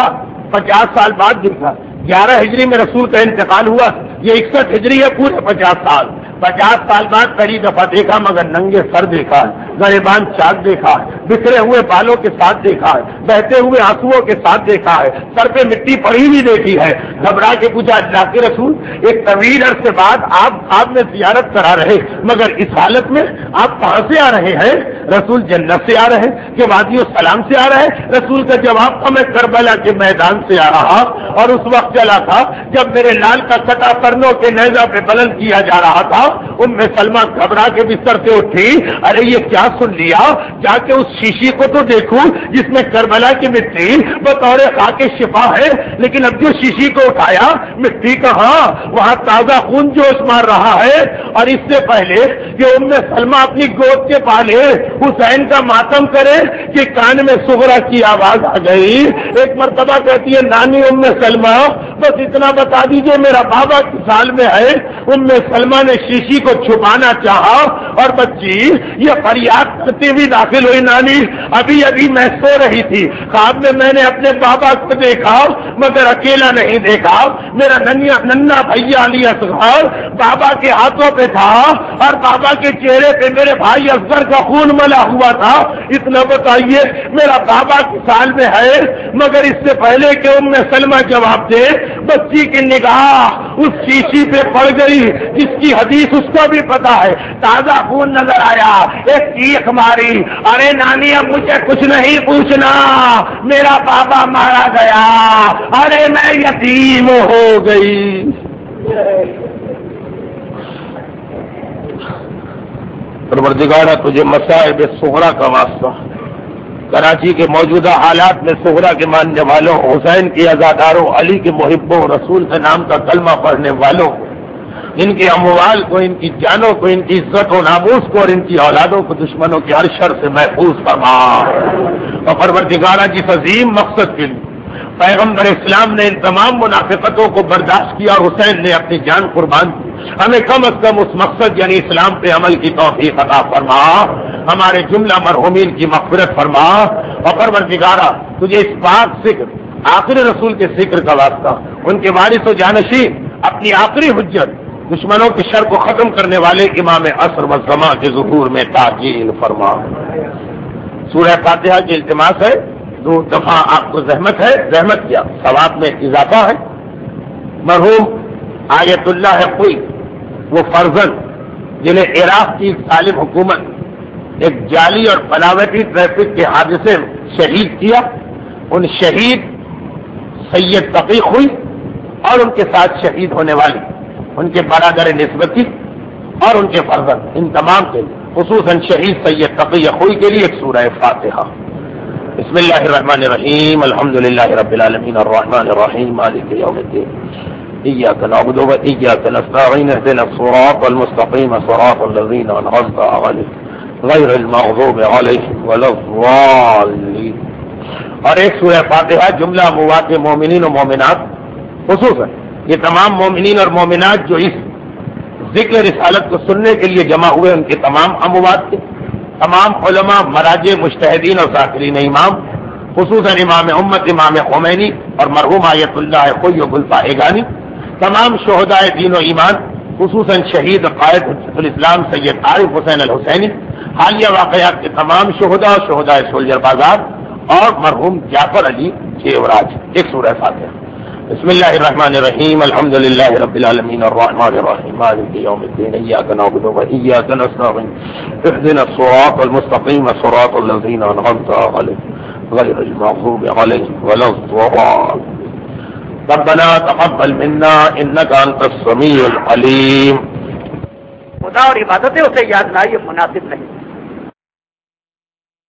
50 سال بعد دیکھا. 11 ہجری میں رسول کا انتقال ہوا, یہ 61 ہجری ہے, پورے 50 سال. 50 سال بعد پہلی دفعہ دیکھا, مگر ننگے سر دیکھا ہے, گریبان چاک دیکھا ہے, بکھرے ہوئے بالوں کے ساتھ دیکھا ہے, بہتے ہوئے آنسوؤں کے ساتھ دیکھا ہے, سر پہ مٹی پڑی بھی دیکھی ہے. گھبرا کے پوچھا, اللہ کے رسول, ایک طویل عرصے بعد آپ نے زیارت کرا رہے, مگر اس حالت میں آپ کہاں سے آ رہے ہیں؟ رسول جنت سے آ رہے ہیں کہ وادی السلام سے آ رہے ہیں؟ رسول کا جواب تھا, میں کربلا کے میدان سے آ رہا, اور اس وقت چلا تھا جب میرے لال کا کٹا کرنوں کے نیزہ پہ بلند کیا جا رہا تھا. سلمہ گھبرا کے بستر سے اٹھی, ارے یہ کیا سن لیا, جا کے اس شیشی کو تو دیکھوں جس میں کربلا کی مٹی بطور خاک شفا ہے, لیکن اب جو شیشی کو اٹھایا مٹی کہاں, وہاں تازہ خون جوش مار رہا ہے. اور اس سے پہلے کہ سلمہ اپنی گود کے پالے حسین کا ماتم کرے کہ کان میں سغرا کی آواز آ گئی. ایک مرتبہ کہتی ہے, نانی سلمہ بس اتنا بتا دیجئے میرا بابا کس سال میں ہے. سلمہ نے شیشی کو چھپانا چاہا اور بچی یہ فریاد کرتی ہوئی داخل ہوئی, نانی ابھی میں سو رہی تھی, خواب میں نے اپنے بابا کو دیکھا, مگر اکیلا نہیں دیکھا, میرا ننھا بھیا علی اصغر بابا کے ہاتھوں پہ تھا, اور بابا کے چہرے پہ میرے بھائی اصغر کا خون ملا ہوا تھا. اتنا بتائیے میرا بابا کس سال میں ہے. مگر اس سے پہلے کہ سلمہ جواب دے, بچی کی نگاہ اس شیشی پہ پڑ گئی جس کی حدیث اس کو بھی پتا ہے. تازہ خون نظر آیا, ایک چیخ ماری, ارے نانی اب مجھے کچھ نہیں پوچھنا, میرا بابا مارا گیا, ارے میں یتیم ہو گئی. پروردگارہ تجھے مصائب صغرا کا واسطہ, کراچی کے موجودہ حالات میں صغرا کے ماننے والوں, حسین کے عزاداروں, علی کے محبوں, رسول کے نام کا کلمہ پڑھنے والوں, ان کے اموال کو, ان کی جانوں کو, ان کی عزت و ناموس کو, اور ان کی اولادوں کو دشمنوں کے ہر شر سے محفوظ فرما. اور پروردگارہ جس عظیم مقصد کے لیے پیغمبر اسلام نے ان تمام منافقتوں کو برداشت کیا اور حسین نے اپنی جان قربان کی, ہمیں کم از کم اس مقصد یعنی اسلام پہ عمل کی توفیق عطا فرما. ہمارے جملہ مرحومین کی مغفرت فرما. اور پروردگارہ تجھے اس پاک ذکر آخری رسول کے ذکر کا واسطہ, ان کے وارث و جانشین, اپنی آخری حجت, دشمنوں کے شر کو ختم کرنے والے امام عصر و زمان کے ظہور میں تعجیل فرما. سورہ فاتحہ کی التماس ہے, 2 دفعہ آپ کو زحمت ہے, زحمت کیا ثواب میں اضافہ ہے. مرحوم آیت اللہ کوئی وہ فرزند جنہیں عراق کی ظالم حکومت ایک جعلی اور بناوٹی ٹریفک کے حادثے میں شہید کیا, ان شہید سید تقی ہوئی اور ان کے ساتھ شہید ہونے والی ان کے برادر نسبتی اور ان کے فرزند, ان تمام کے لیے خصوصاً شہید سید تقی خوئی کے لیے ایک سورہ فاتحہ. بسم اللہ الرحمن الرحیم, الحمدللہ رب العالمین, الرحمن الرحیم, مالک یوم الدین, ایاک نعبد و ایاک نستعین, اهدنا الصراط المستقیم, صراط الذین انعمت علیہم غیر المغضوب علیہم ولا الضالین. اور ایک سورہ فاتحہ جملہ اموات مومنین و مومنات, خصوصاً یہ تمام مومنین اور مومنات جو اس ذکر رسالت کو سننے کے لیے جمع ہوئے, ان کے تمام اموات کے تمام علماء, مراجع, مجتہدین اور ذاکرین امام, خصوصاً امام امت امام خمینی اور مرحوم آیت اللہ خوئی و گلفائگانی, تمام شہدائے دین و ایمان, خصوصاً شہید قائد حجت الاسلام سید عارف حسین الحسینی, حالیہ واقعات کے تمام شہداء اور شہدائے سولجر بازار, اور مرحوم جعفر علی چیوراج. ایک سورہ فاتحہ. بسم اللہ الرحمن الرحیم, الحمدللہ رب العالمین, الرحمن الرحیم, مالک یوم الدین, ایاک نعبد و ایاک نستعین, اهدنا الصراط المستقیم, صراط الذین انعمت علیہم غیر المغضوب علیہم ولا الضالین. ربنا تقبل منا انک انت السمیع العلیم. خدا اور عبادتیں اسے یاد نہ, یہ مناسب نہیں.